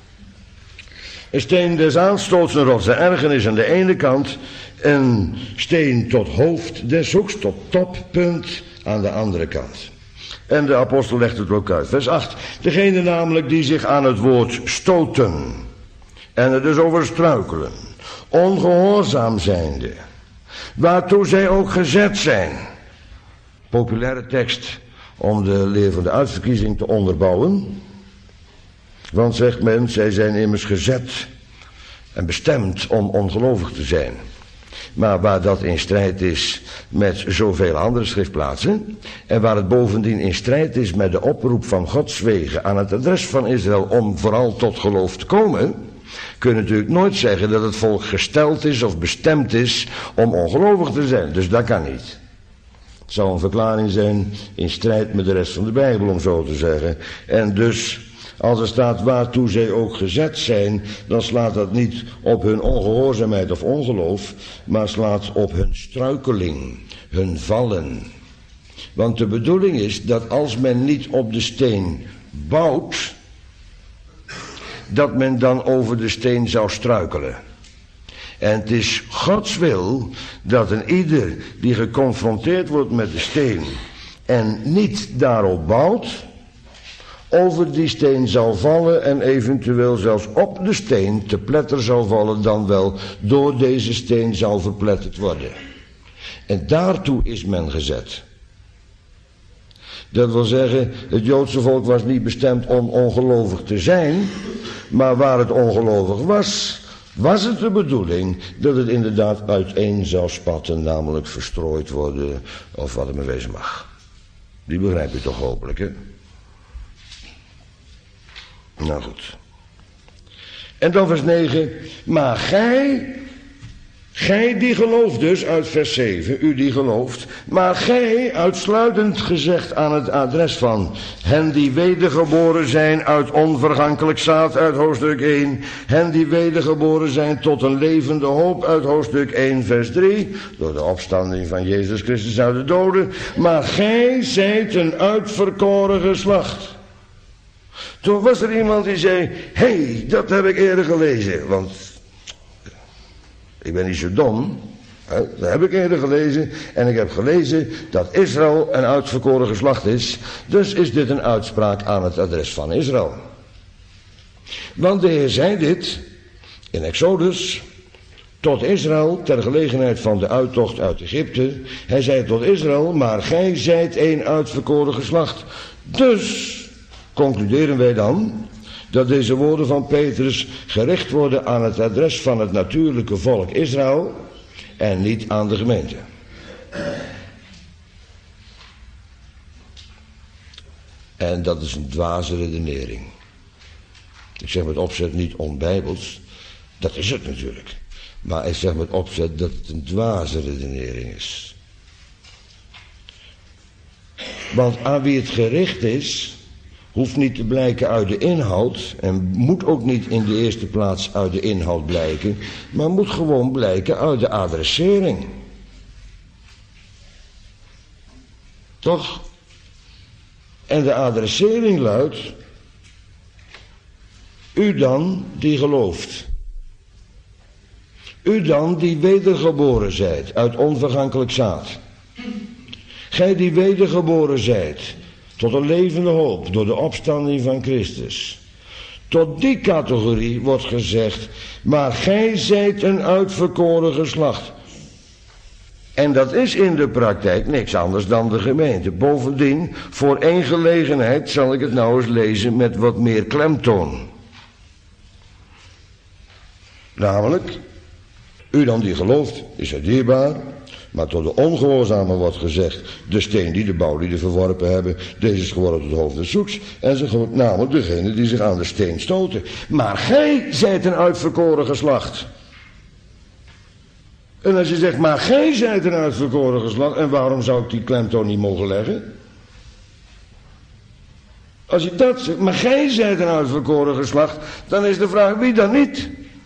Een steen des aanstoots en rots der ergernis aan de ene kant. Een steen tot hoofd des hoeks, tot toppunt aan de andere kant. En de apostel legt het ook uit. Vers acht. Degene namelijk die zich aan het woord stoten. En er dus over struikelen. Ongehoorzaam zijnde. Waartoe zij ook gezet zijn. Populaire tekst om de leer van de uitverkiezing te onderbouwen. Want zegt men, zij zijn immers gezet en bestemd om ongelovig te zijn. Maar waar dat in strijd is met zoveel andere schriftplaatsen. En waar het bovendien in strijd is met de oproep van Gods wegen aan het adres van Israël om vooral tot geloof te komen. Kun je natuurlijk nooit zeggen dat het volk gesteld is of bestemd is om ongelovig te zijn. Dus dat kan niet. Het zou een verklaring zijn in strijd met de rest van de Bijbel, om zo te zeggen. En dus, als er staat waartoe zij ook gezet zijn, dan slaat dat niet op hun ongehoorzaamheid of ongeloof, maar slaat op hun struikeling, hun vallen. Want de bedoeling is dat als men niet op de steen bouwt, dat men dan over de steen zou struikelen. En het is Gods wil dat een ieder die geconfronteerd wordt met de steen en niet daarop bouwt, over die steen zal vallen en eventueel zelfs op de steen te pletter zal vallen, dan wel door deze steen zal verpletterd worden. En daartoe is men gezet. Dat wil zeggen, het Joodse volk was niet bestemd om ongelovig te zijn, maar waar het ongelovig was, was het de bedoeling dat het inderdaad uiteen zou spatten, namelijk verstrooid worden, of wat het maar wezen mag. Die begrijp je toch hopelijk, hè? Nou goed. En dan vers negen. Maar gij, gij die gelooft dus, uit vers zeven, u die gelooft, maar gij, uitsluitend gezegd aan het adres van hen die wedergeboren zijn uit onvergankelijk zaad, uit hoofdstuk één, hen die wedergeboren zijn tot een levende hoop, uit hoofdstuk één, vers drie, door de opstanding van Jezus Christus uit de doden, maar gij zijt een uitverkoren geslacht. Toen was er iemand die zei, hé, hey, dat heb ik eerder gelezen, want ik ben niet zo dom, hè? Dat heb ik eerder gelezen en ik heb gelezen dat Israël een uitverkoren geslacht is, dus is dit een uitspraak aan het adres van Israël. Want de Heer zei dit in Exodus tot Israël ter gelegenheid van de uittocht uit Egypte. Hij zei tot Israël, maar gij zijt een uitverkoren geslacht. Dus concluderen wij dan dat deze woorden van Petrus gericht worden aan het adres van het natuurlijke volk Israël en niet aan de gemeente. En dat is een dwaze redenering. Ik zeg met opzet niet onbijbels, dat is het natuurlijk. Maar ik zeg met opzet dat het een dwaze redenering is. Want aan wie het gericht is, hoeft niet te blijken uit de inhoud en moet ook niet in de eerste plaats uit de inhoud blijken, maar moet gewoon blijken uit de adressering. Toch? En de adressering luidt, U dan die gelooft. U dan die wedergeboren zijt uit onvergankelijk zaad. Gij die wedergeboren zijt tot een levende hoop door de opstanding van Christus. Tot die categorie wordt gezegd, maar gij zijt een uitverkoren geslacht. En dat is in de praktijk niks anders dan de gemeente. Bovendien, voor één gelegenheid zal ik het nou eens lezen met wat meer klemtoon. Namelijk, u dan die gelooft, is het dierbaar. Maar tot de ongehoorzamen wordt gezegd, de steen die de bouwlieden verworpen hebben, deze is geworden tot hoofd des zoeks. En ze namelijk degene die zich aan de steen stoten. Maar gij zijt een uitverkoren geslacht. En als je zegt, maar gij zijt een uitverkoren geslacht, en waarom zou ik die klemtoon niet mogen leggen? Als je dat zegt, maar gij zijt een uitverkoren geslacht, dan is de vraag, wie dan niet?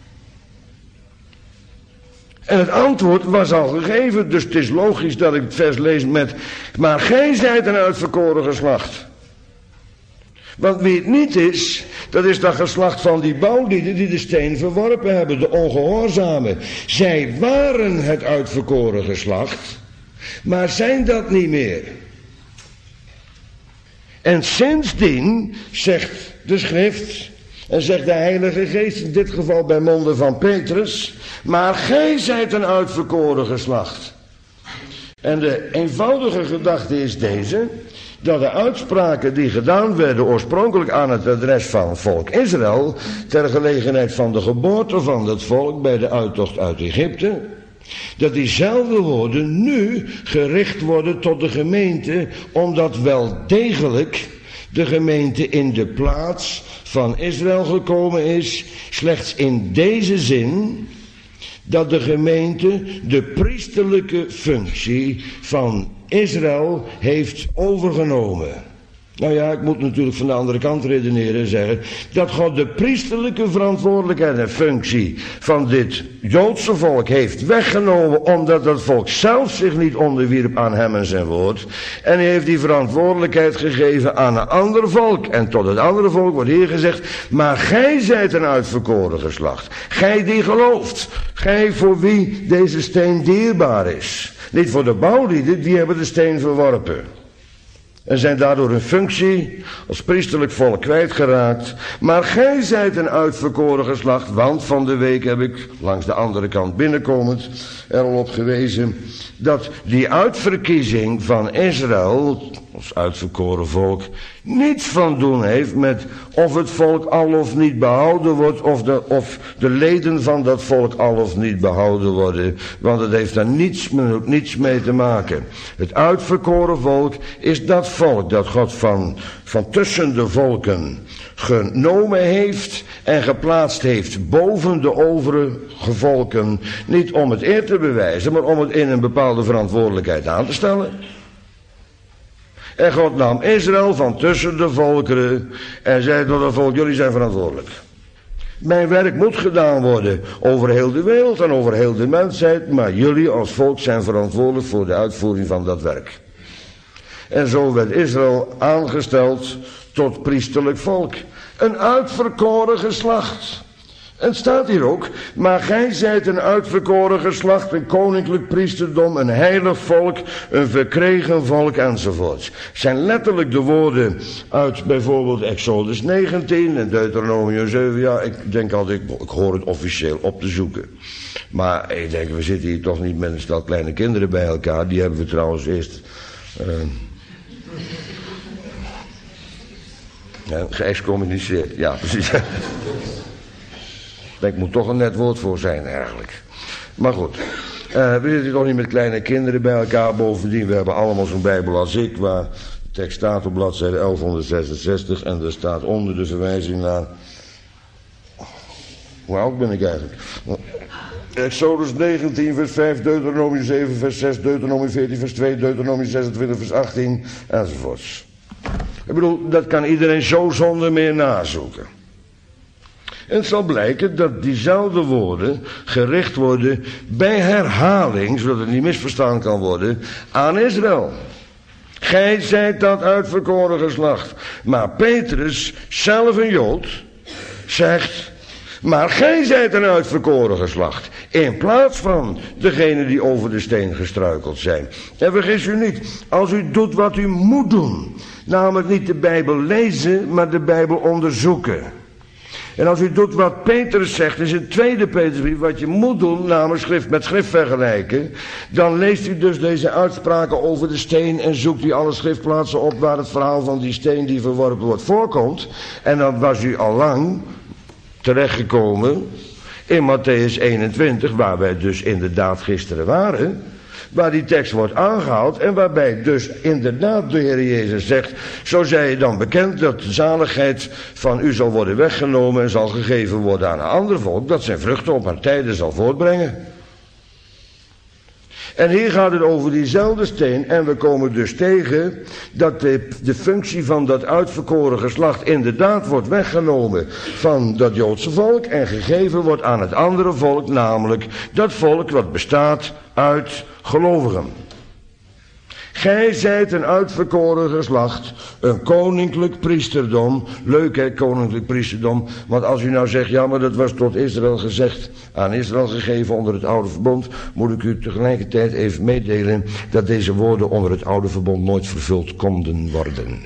En het antwoord was al gegeven, dus het is logisch dat ik het vers lees met, maar gij zijt een uitverkoren geslacht. Want wie het niet is, dat is dat geslacht van die bouwlieden die de steen verworpen hebben, de ongehoorzamen. Zij waren het uitverkoren geslacht, maar zijn dat niet meer. En sindsdien, zegt de schrift, en zegt de Heilige Geest, in dit geval bij monden van Petrus, maar gij zijt een uitverkoren geslacht. En de eenvoudige gedachte is deze, dat de uitspraken die gedaan werden oorspronkelijk aan het adres van het volk Israël, ter gelegenheid van de geboorte van het volk bij de uittocht uit Egypte, dat diezelfde woorden nu gericht worden tot de gemeente, omdat wel degelijk de gemeente in de plaats van Israël gekomen is, slechts in deze zin dat de gemeente de priesterlijke functie van Israël heeft overgenomen. Nou ja, ik moet natuurlijk van de andere kant redeneren en zeggen dat God de priesterlijke verantwoordelijkheid en functie van dit Joodse volk heeft weggenomen, omdat dat volk zelf zich niet onderwierp aan hem en zijn woord. En hij heeft die verantwoordelijkheid gegeven aan een ander volk. En tot het andere volk wordt hier gezegd, maar gij zijt een uitverkoren geslacht. Gij die gelooft. Gij voor wie deze steen dierbaar is. Niet voor de bouwlieden, die hebben de steen verworpen. En zijn daardoor hun functie als priesterlijk volk kwijtgeraakt. Maar gij zijt een uitverkoren geslacht, want van de week heb ik langs de andere kant binnenkomend er al op gewezen dat die uitverkiezing van Israël als uitverkoren volk niets van doen heeft met of het volk al of niet behouden wordt, of de, of de leden van dat volk al of niet behouden worden, want het heeft daar niets, niets mee te maken. Het uitverkoren volk is dat volk dat God van, van tussen de volken genomen heeft en geplaatst heeft boven de overige volken, niet om het eer te bewijzen, maar om het in een bepaalde verantwoordelijkheid aan te stellen. En God nam Israël van tussen de volkeren en zei tot het volk, jullie zijn verantwoordelijk. Mijn werk moet gedaan worden over heel de wereld en over heel de mensheid, maar jullie als volk zijn verantwoordelijk voor de uitvoering van dat werk. En zo werd Israël aangesteld tot priesterlijk volk. Een uitverkoren geslacht. En het staat hier ook, maar gij zijt een uitverkoren geslacht, een koninklijk priesterdom, een heilig volk, een verkregen volk enzovoort. Het zijn letterlijk de woorden uit bijvoorbeeld Exodus negentien en Deuteronomium zeven. Ja, ik denk altijd, ik hoor het officieel op te zoeken. Maar ik denk, we zitten hier toch niet met een stel kleine kinderen bij elkaar. Die hebben we trouwens eerst Uh, ja, geëxcommuniceerd. Ja, precies. Daar moet toch een net woord voor zijn eigenlijk. Maar goed, uh, we zitten toch niet met kleine kinderen bij elkaar. Bovendien, we hebben allemaal zo'n Bijbel als ik, waar de tekst staat op bladzijde elfhonderdzesenzestig en er staat onder de verwijzing naar. Hoe oud ben ik eigenlijk? Exodus negentien vers vijf, Deuteronomium zeven vers zes, Deuteronomium veertien vers twee, Deuteronomium zesentwintig vers achttien enzovoorts. Ik bedoel, dat kan iedereen zo zonder meer nazoeken. En het zal blijken dat diezelfde woorden gericht worden bij herhaling, zodat het niet misverstaan kan worden, aan Israël. Gij zijt dat uitverkoren geslacht. Maar Petrus, zelf een Jood, zegt, maar gij zijt een uitverkoren geslacht, in plaats van degene die over de steen gestruikeld zijn. En vergis u niet, als u doet wat u moet doen, namelijk niet de Bijbel lezen, maar de Bijbel onderzoeken. En als u doet wat Petrus zegt, is in tweede Petrusbrief, wat je moet doen, namelijk schrift met schrift vergelijken, dan leest u dus deze uitspraken over de steen en zoekt u alle schriftplaatsen op waar het verhaal van die steen die verworpen wordt voorkomt. En dan was u al lang terechtgekomen in Matthäus eenentwintig, waar wij dus inderdaad gisteren waren, waar die tekst wordt aangehaald en waarbij dus inderdaad de Heer Jezus zegt, zo zij je dan bekend dat de zaligheid van u zal worden weggenomen en zal gegeven worden aan een ander volk, dat zijn vruchten op haar tijden zal voortbrengen. En hier gaat het over diezelfde steen en we komen dus tegen dat de, de functie van dat uitverkoren geslacht inderdaad wordt weggenomen van dat Joodse volk en gegeven wordt aan het andere volk, namelijk dat volk wat bestaat uit gelovigen. Gij zijt een uitverkoren geslacht, een koninklijk priesterdom. Leuk hè, koninklijk priesterdom. Want als u nou zegt, ja maar dat was tot Israël gezegd, aan Israël gegeven onder het oude verbond, moet ik u tegelijkertijd even meedelen dat deze woorden onder het oude verbond nooit vervuld konden worden.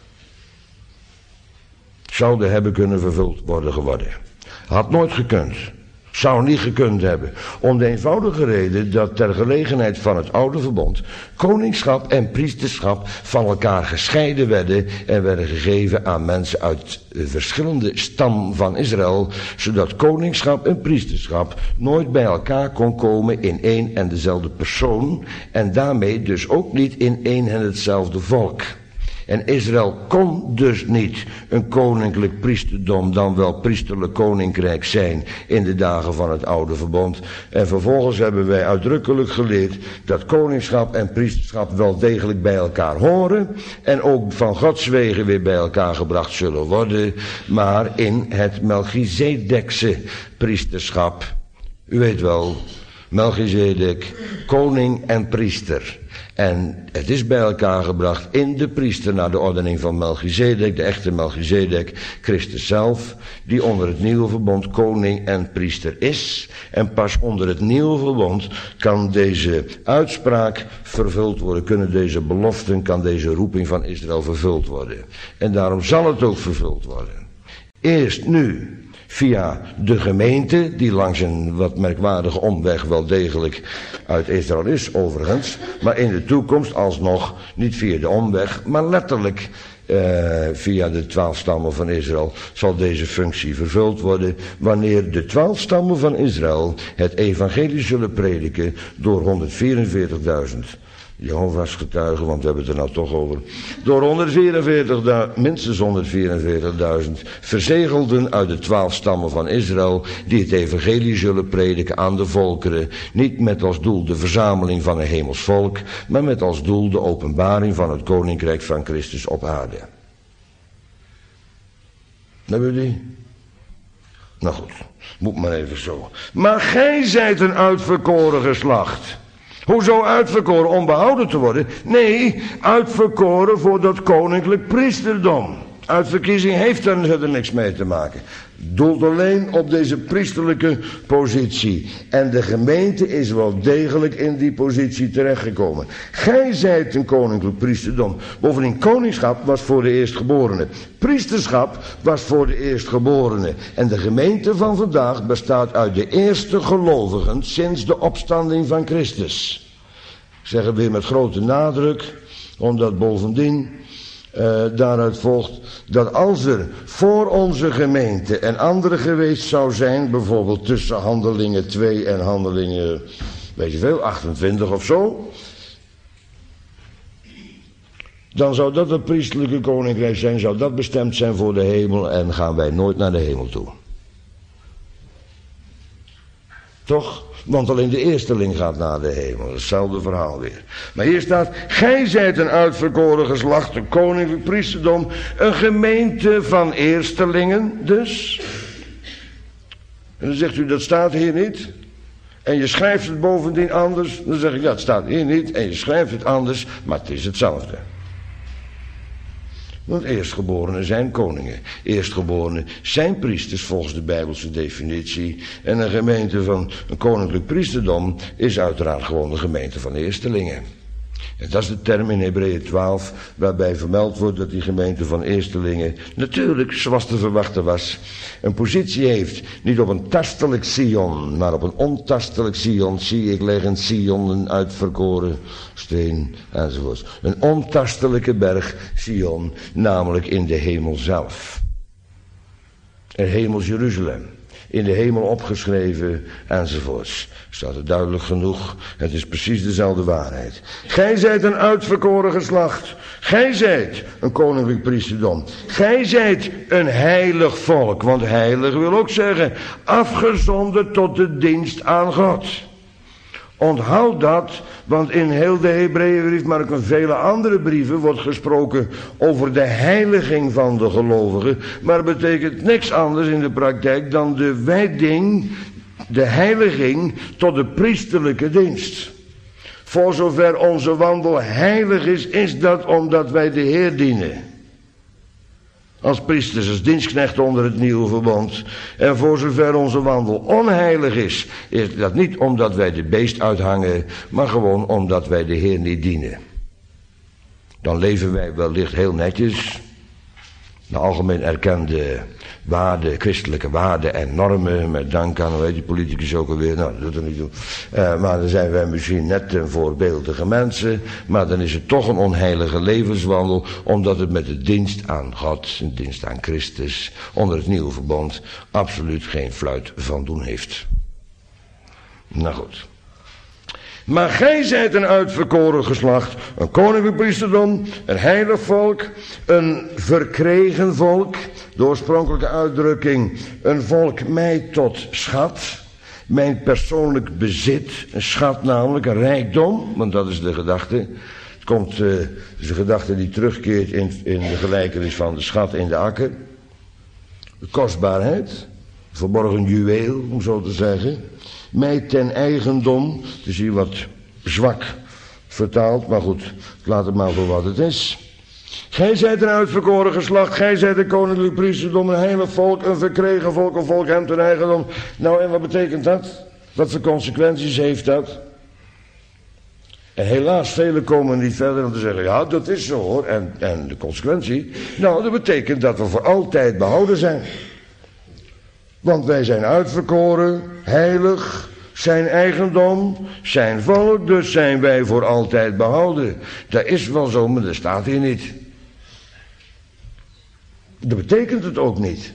Zouden hebben kunnen vervuld worden geworden. Had nooit gekund. Zou niet gekund hebben. Om de eenvoudige reden dat ter gelegenheid van het oude verbond koningschap en priesterschap van elkaar gescheiden werden en werden gegeven aan mensen uit verschillende stam van Israël, zodat koningschap en priesterschap nooit bij elkaar kon komen in één en dezelfde persoon en daarmee dus ook niet in één en hetzelfde volk. En Israël kon dus niet een koninklijk priesterdom, dan wel priesterlijk koninkrijk zijn in de dagen van het oude verbond. En vervolgens hebben wij uitdrukkelijk geleerd dat koningschap en priesterschap wel degelijk bij elkaar horen en ook van Gods wegen weer bij elkaar gebracht zullen worden, maar in het Melchizedekse priesterschap. U weet wel, Melchizedek, koning en priester. En het is bij elkaar gebracht in de priester naar de ordening van Melchizedek, de echte Melchizedek, Christus zelf, die onder het nieuwe verbond koning en priester is. En pas onder het nieuwe verbond kan deze uitspraak vervuld worden, kunnen deze beloften, kan deze roeping van Israël vervuld worden. En daarom zal het ook vervuld worden. Eerst nu via de gemeente, die langs een wat merkwaardige omweg wel degelijk uit Israël is overigens, maar in de toekomst alsnog niet via de omweg, maar letterlijk uh, via de twaalf stammen van Israël zal deze functie vervuld worden, wanneer de twaalf stammen van Israël het evangelie zullen prediken door honderdvierenveertigduizend. Jehovah's getuigen, want we hebben het er nou toch over. Door honderdvierenveertigduizend, minstens honderdvierenveertigduizend verzegelden uit de twaalf stammen van Israël, die het evangelie zullen prediken aan de volkeren, niet met als doel de verzameling van een hemels volk, maar met als doel de openbaring van het koninkrijk van Christus op aarde. Hebben we die? Nou goed, moet maar even zo. Maar gij zijt een uitverkoren geslacht. Hoezo uitverkoren om behouden te worden? Nee, uitverkoren voor dat koninklijk priesterdom. Uitverkiezing heeft daar er niks mee te maken. Doelt alleen op deze priesterlijke positie. En de gemeente is wel degelijk in die positie terechtgekomen. Gij zijt een koninklijk priesterdom. Bovendien, koningschap was voor de eerstgeborene. Priesterschap was voor de eerstgeborene. En de gemeente van vandaag bestaat uit de eerste gelovigen sinds de opstanding van Christus. Ik zeg het weer met grote nadruk, omdat bovendien Uh, daaruit volgt dat als er voor onze gemeente een andere geweest zou zijn, bijvoorbeeld tussen Handelingen twee en Handelingen, weet je veel, achtentwintig of zo, dan zou dat het priesterlijke koninkrijk zijn, zou dat bestemd zijn voor de hemel en gaan wij nooit naar de hemel toe. Toch? Want alleen de eersteling gaat naar de hemel. Hetzelfde verhaal weer. Maar hier staat, gij zijt een uitverkoren geslacht, een koninklijk priesterdom, een gemeente van eerstelingen dus. En dan zegt u, dat staat hier niet. En je schrijft het bovendien anders. Dan zeg ik, ja, het staat hier niet. En je schrijft het anders, maar het is hetzelfde. Want eerstgeborenen zijn koningen. Eerstgeborenen zijn priesters volgens de Bijbelse definitie. En een gemeente van een koninklijk priesterdom is uiteraard gewoon een gemeente van eerstelingen. En dat is de term in Hebreeën twaalf, waarbij vermeld wordt dat die gemeente van eerstelingen, natuurlijk, zoals te verwachten was, een positie heeft, niet op een tastelijk Sion, maar op een ontastelijk Sion. Zie, ik leg in Sion een uitverkoren steen, enzovoort. Een ontastelijke berg, Sion, namelijk in de hemel zelf. Het hemels Jeruzalem. In de hemel opgeschreven, enzovoorts. Staat er duidelijk genoeg. Het is precies dezelfde waarheid. Gij zijt een uitverkoren geslacht. Gij zijt een koninklijk priesterdom. Gij zijt een heilig volk. Want heilig wil ook zeggen afgezonderd tot de dienst aan God. Onthoud dat, want in heel de Hebreeënbrief, maar ook in vele andere brieven, wordt gesproken over de heiliging van de gelovigen. Maar het betekent niks anders in de praktijk dan de wijding, de heiliging tot de priesterlijke dienst. Voor zover onze wandel heilig is, is dat omdat wij de Heer dienen. Als priesters, als dienstknechten onder het nieuwe verbond. En voor zover onze wandel onheilig is, is dat niet omdat wij de beest uithangen, maar gewoon omdat wij de Heer niet dienen. Dan leven wij wellicht heel netjes, de algemeen erkende waarden, christelijke waarden en normen, met dank aan, hoe heet die politicus ook alweer, nou dat doet er niet toe. Uh, maar dan zijn wij misschien net een voorbeeldige mensen, maar dan is het toch een onheilige levenswandel, omdat het met de dienst aan God, de dienst aan Christus, onder het nieuwe verbond, absoluut geen fluit van doen heeft. Nou goed. Maar gij zijt een uitverkoren geslacht, een koninklijk priesterdom, een heilig volk, een verkregen volk, de oorspronkelijke uitdrukking, een volk mij tot schat, mijn persoonlijk bezit, een schat namelijk, een rijkdom, want dat is de gedachte. Het komt, uh, is de gedachte die terugkeert in, in de gelijkenis van de schat in de akker. De kostbaarheid, verborgen juweel, om zo te zeggen. Mij ten eigendom, het is hier wat zwak vertaald, maar goed, laat het maar voor wat het is. Gij zijt een uitverkoren geslacht, gij zijt een koninklijk priesterdom, een heilig volk, een verkregen volk, een volk hem ten eigendom. Nou, en wat betekent dat? Wat voor consequenties heeft dat? En helaas, velen komen niet verder om te zeggen, ja, dat is zo hoor, en, en de consequentie? Nou, dat betekent dat we voor altijd behouden zijn. Want wij zijn uitverkoren, heilig, zijn eigendom, zijn volk, dus zijn wij voor altijd behouden. Dat is wel zo, maar dat staat hier niet. Dat betekent het ook niet.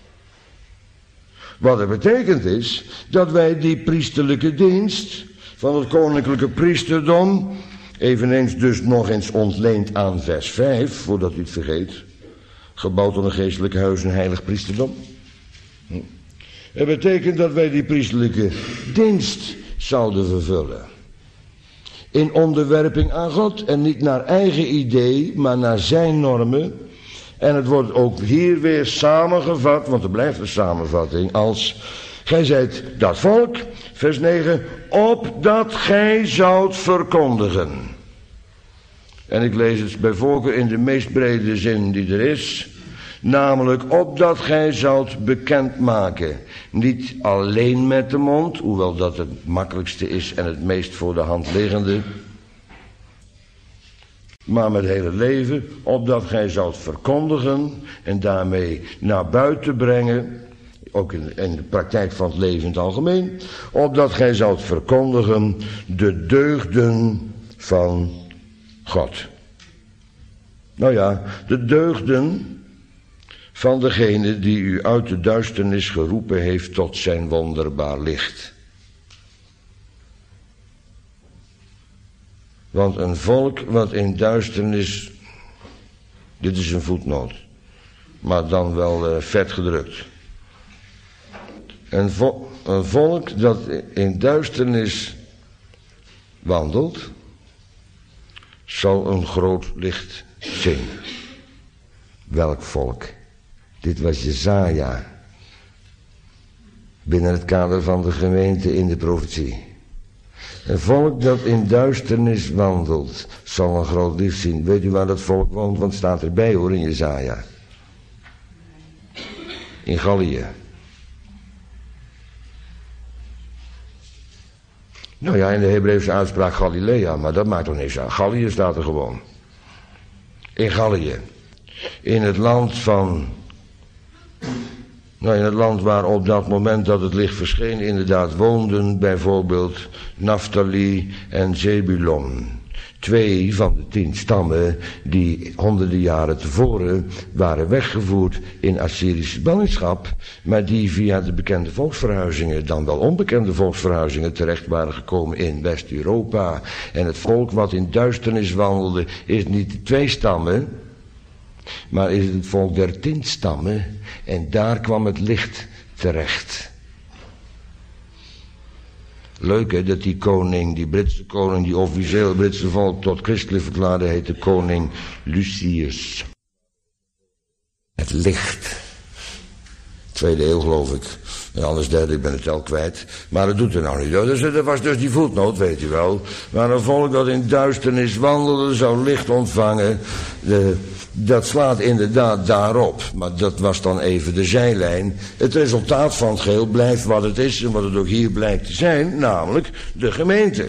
Wat het betekent is, dat wij die priesterlijke dienst van het koninklijke priesterdom, eveneens dus nog eens ontleend aan vers vijf, voordat u het vergeet, gebouwd tot een geestelijk huis, een heilig priesterdom. Hm. Het betekent dat wij die priesterlijke dienst zouden vervullen. In onderwerping aan God en niet naar eigen idee, maar naar zijn normen. En het wordt ook hier weer samengevat, want er blijft een samenvatting, als gij zijt dat volk, vers negen, opdat gij zoudt verkondigen. En ik lees het bij voorkeur in de meest brede zin die er is. Namelijk opdat gij zoudt bekendmaken. Niet alleen met de mond, hoewel dat het makkelijkste is en het meest voor de hand liggende. Maar met het hele leven, opdat gij zoudt verkondigen en daarmee naar buiten brengen. Ook in, in de praktijk van het leven in het algemeen. Opdat gij zoudt verkondigen de deugden van God. Nou ja, de deugden van degene die u uit de duisternis geroepen heeft tot zijn wonderbaar licht. Want een volk wat in duisternis, dit is een voetnoot, maar dan wel uh, vet gedrukt. Een, vo, een volk dat in duisternis wandelt, zal een groot licht zien. Welk volk? Dit was Jesaja. Binnen het kader van de gemeente in de profetie. Een volk dat in duisternis wandelt, zal een groot licht zien. Weet u waar dat volk woont? Want het staat erbij hoor in Jesaja. In Gallië. Nou ja, in de Hebreeuwse uitspraak Galilea, maar dat maakt toch niks aan. Gallië staat er gewoon. In Gallië. In het land van... Nou, in het land waar op dat moment dat het licht verscheen inderdaad woonden bijvoorbeeld Naphtali en Zebulon. Twee van de tien stammen die honderden jaren tevoren waren weggevoerd in Assyrische ballingschap, maar die via de bekende volksverhuizingen, dan wel onbekende volksverhuizingen, terecht waren gekomen in West-Europa. En het volk wat in duisternis wandelde is niet de twee stammen, maar is het het volk der tien stammen. En daar kwam het licht terecht. Leuk hè, dat die koning, die Britse koning, die officieel het Britse volk tot christelijk verklaarde, heette koning Lucius. Het licht. Tweede eeuw geloof ik. En anders derde, ik ben het al kwijt. Maar dat doet er nou niet. Dus dat was dus die voetnoot, weet u wel. Maar een volk dat in duisternis wandelde, zou licht ontvangen. De, dat slaat inderdaad daarop. Maar dat was dan even de zijlijn. Het resultaat van het geheel blijft wat het is en wat het ook hier blijkt te zijn. Namelijk de gemeente.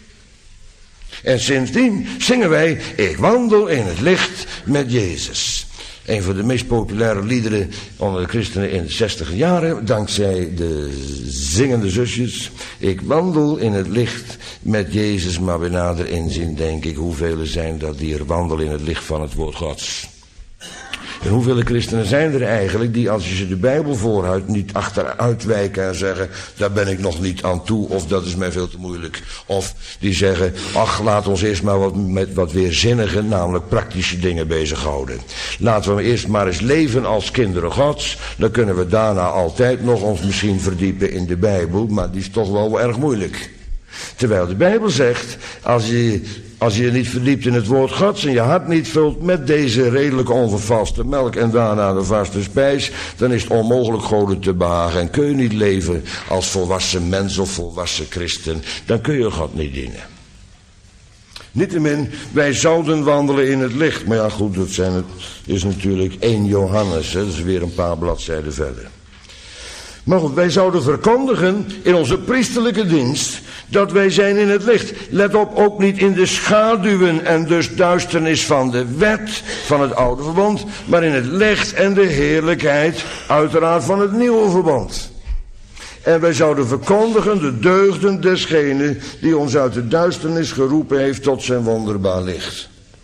En sindsdien zingen wij, ik wandel in het licht met Jezus. Een van de meest populaire liederen onder de christenen in de zestiger jaren, dankzij de zingende zusjes. Ik wandel in het licht met Jezus, maar bij nader inzien denk ik, hoeveel zijn dat die er wandelen in het licht van het woord Gods. En hoeveel christenen zijn er eigenlijk die als je ze de Bijbel voorhoudt niet achteruit wijken en zeggen, daar ben ik nog niet aan toe of dat is mij veel te moeilijk. Of die zeggen, ach laat ons eerst maar wat, met wat weerzinnige, namelijk praktische dingen bezighouden. Laten we eerst maar eens leven als kinderen Gods, dan kunnen we daarna altijd nog ons misschien verdiepen in de Bijbel, maar die is toch wel erg moeilijk. Terwijl de Bijbel zegt, als je, als je je niet verdiept in het woord Gods en je hart niet vult met deze redelijk onvervaste melk en daarna de vaste spijs, dan is het onmogelijk Goden te behagen en kun je niet leven als volwassen mens of volwassen christen, dan kun je God niet dienen. Niettemin, wij zouden wandelen in het licht, maar ja goed, dat zijn het, is natuurlijk één Johannes, hè, dat is weer een paar bladzijden verder. Maar goed, wij zouden verkondigen in onze priesterlijke dienst dat wij zijn in het licht. Let op, ook niet in de schaduwen en dus duisternis van de wet van het oude verbond, maar in het licht en de heerlijkheid uiteraard van het nieuwe verbond. En wij zouden verkondigen de deugden desgene die ons uit de duisternis geroepen heeft tot zijn wonderbaar licht.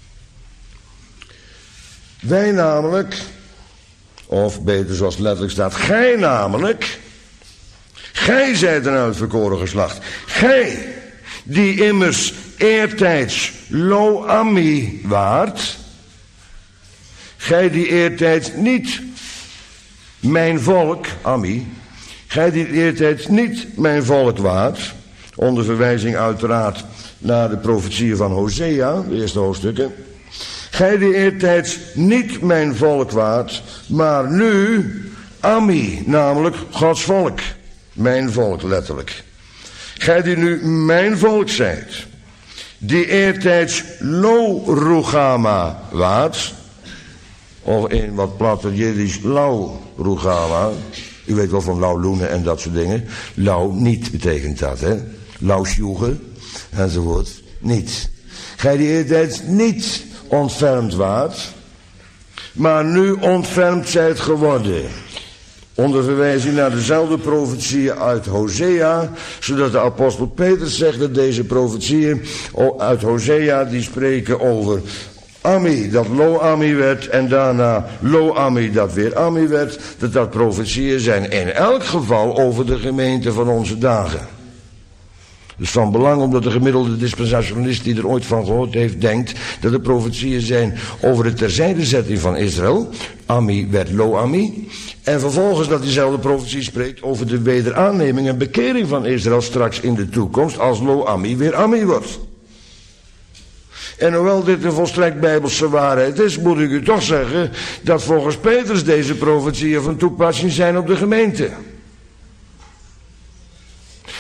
Wij namelijk, of beter zoals letterlijk staat, gij namelijk, gij zijt een uitverkoren geslacht. Gij, die immers eertijds Lo-Ammi waart. Gij die eertijds niet mijn volk, Ammi. Gij die eertijds niet mijn volk waart. Onder verwijzing uiteraard naar de profetieën van Hosea, de eerste hoofdstukken. Gij die eertijds niet mijn volk waart, maar nu Ammi, namelijk Gods volk. Mijn volk, letterlijk. Gij die nu mijn volk zijt, die eertijds Lo-Rugama waart, of in wat platter Jiddisch Lau-Rugama, u weet wel van Lau-Loenen en dat soort dingen. Lau niet betekent dat, hè. Lau-Sjoegen, enzovoort, niet. Gij die eertijds niet ontfermd waart, maar nu ontfermd zijt geworden. Onder verwijzing naar dezelfde profetieën uit Hosea, zodat de apostel Petrus zegt dat deze profetieën uit Hosea, die spreken over Ammi, dat Lo-Ammi werd, en daarna Lo-Ammi, dat weer Ammi werd, dat dat profetieën zijn in elk geval over de gemeente van onze dagen. Dus van belang, omdat de gemiddelde dispensationalist die er ooit van gehoord heeft, denkt dat de profetieën zijn over de terzijdezetting van Israël. Ammi werd Lo-Ammi. En vervolgens dat diezelfde profetie spreekt over de wederaanneming en bekering van Israël straks in de toekomst, als Lo-Ammi weer Ammi wordt. En hoewel dit een volstrekt bijbelse waarheid is, moet ik u toch zeggen dat volgens Petrus deze profetieën van toepassing zijn op de gemeente.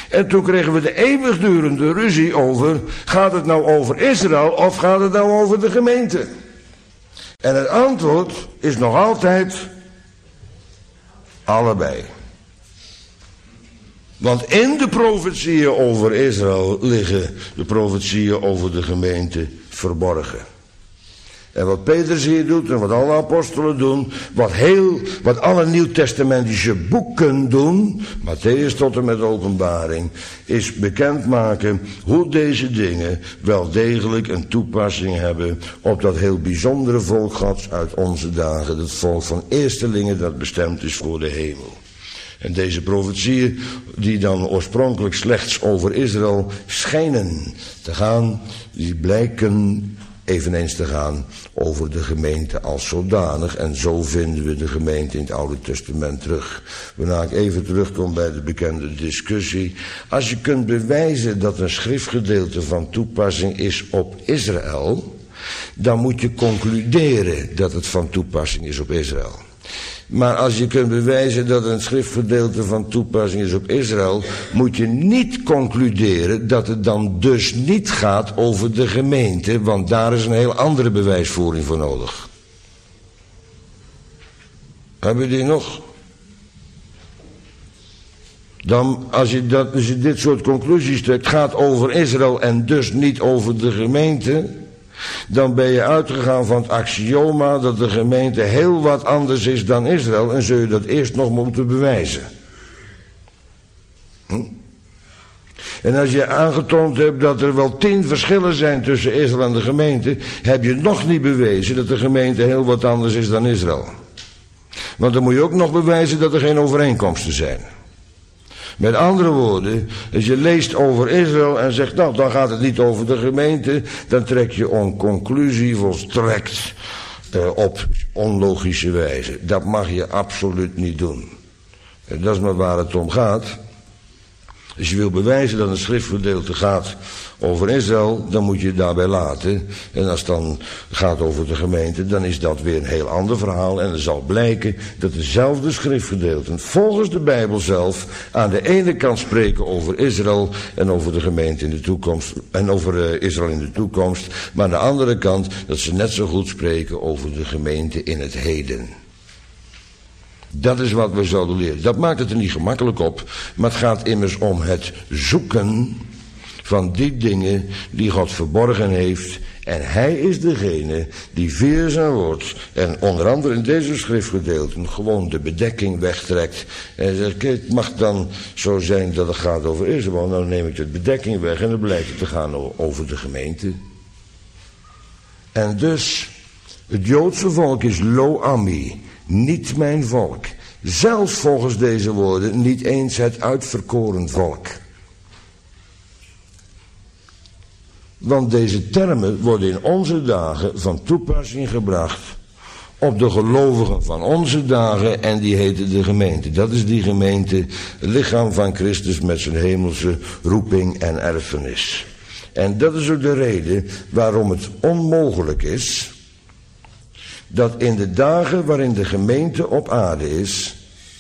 En toen kregen we de eeuwigdurende ruzie over, gaat het nou over Israël of gaat het nou over de gemeente? En het antwoord is nog altijd allebei. Want in de profetieën over Israël liggen de profetieën over de gemeente verborgen. En wat Petrus hier doet en wat alle apostelen doen, wat, heel, wat alle nieuwtestamentische boeken doen, Mattheüs tot en met Openbaring, is bekendmaken hoe deze dingen wel degelijk een toepassing hebben op dat heel bijzondere volk Gods uit onze dagen, het volk van eerstelingen dat bestemd is voor de hemel. En deze profetieën, die dan oorspronkelijk slechts over Israël schijnen te gaan, die blijken eveneens te gaan over de gemeente als zodanig. En zo vinden we de gemeente in het Oude Testament terug. Waarna ik even terugkom bij de bekende discussie. Als je kunt bewijzen dat een schriftgedeelte van toepassing is op Israël, dan moet je concluderen dat het van toepassing is op Israël. Maar als je kunt bewijzen dat een schriftgedeelte van toepassing is op Israël, moet je niet concluderen dat het dan dus niet gaat over de gemeente, want daar is een heel andere bewijsvoering voor nodig. Hebben die nog? Dan, als je, dat, als je dit soort conclusies trekt, gaat over Israël en dus niet over de gemeente, dan ben je uitgegaan van het axioma dat de gemeente heel wat anders is dan Israël en zul je dat eerst nog moeten bewijzen. Hm? En als je aangetoond hebt dat er wel tien verschillen zijn tussen Israël en de gemeente, heb je nog niet bewezen dat de gemeente heel wat anders is dan Israël. Want dan moet je ook nog bewijzen dat er geen overeenkomsten zijn. Met andere woorden, als je leest over Israël en zegt, nou, dan gaat het niet over de gemeente, dan trek je een conclusie volstrekt uh, op onlogische wijze. Dat mag je absoluut niet doen. En dat is maar waar het om gaat. Als je wil bewijzen dat een schriftgedeelte gaat over Israël, dan moet je het daarbij laten. En als het dan gaat over de gemeente, dan is dat weer een heel ander verhaal. En er zal blijken dat dezelfde schriftgedeelten volgens de Bijbel zelf aan de ene kant spreken over Israël en over de gemeente in de toekomst. En over uh, Israël in de toekomst. Maar aan de andere kant dat ze net zo goed spreken over de gemeente in het heden. Dat is wat we zouden leren. Dat maakt het er niet gemakkelijk op. Maar het gaat immers om het zoeken van die dingen die God verborgen heeft. En hij is degene die via zijn woord, en onder andere in deze schriftgedeelten, gewoon de bedekking wegtrekt. En zegt, kijk, het mag dan zo zijn dat het gaat over Israël. Dan neem ik de bedekking weg en dan blijkt het te gaan over de gemeente. En dus, het Joodse volk is lo ami. Niet mijn volk. Zelfs volgens deze woorden niet eens het uitverkoren volk. Want deze termen worden in onze dagen van toepassing gebracht op de gelovigen van onze dagen en die heten de gemeente. Dat is die gemeente, het lichaam van Christus met zijn hemelse roeping en erfenis. En dat is ook de reden waarom het onmogelijk is dat in de dagen waarin de gemeente op aarde is,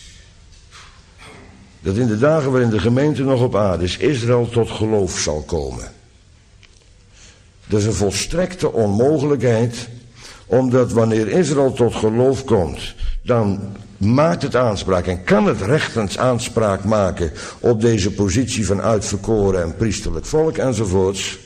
dat in de dagen waarin de gemeente nog op aarde is, Israël tot geloof zal komen. Dat is een volstrekte onmogelijkheid, omdat wanneer Israël tot geloof komt, dan maakt het aanspraak en kan het rechtens aanspraak maken op deze positie van uitverkoren en priesterlijk volk enzovoorts.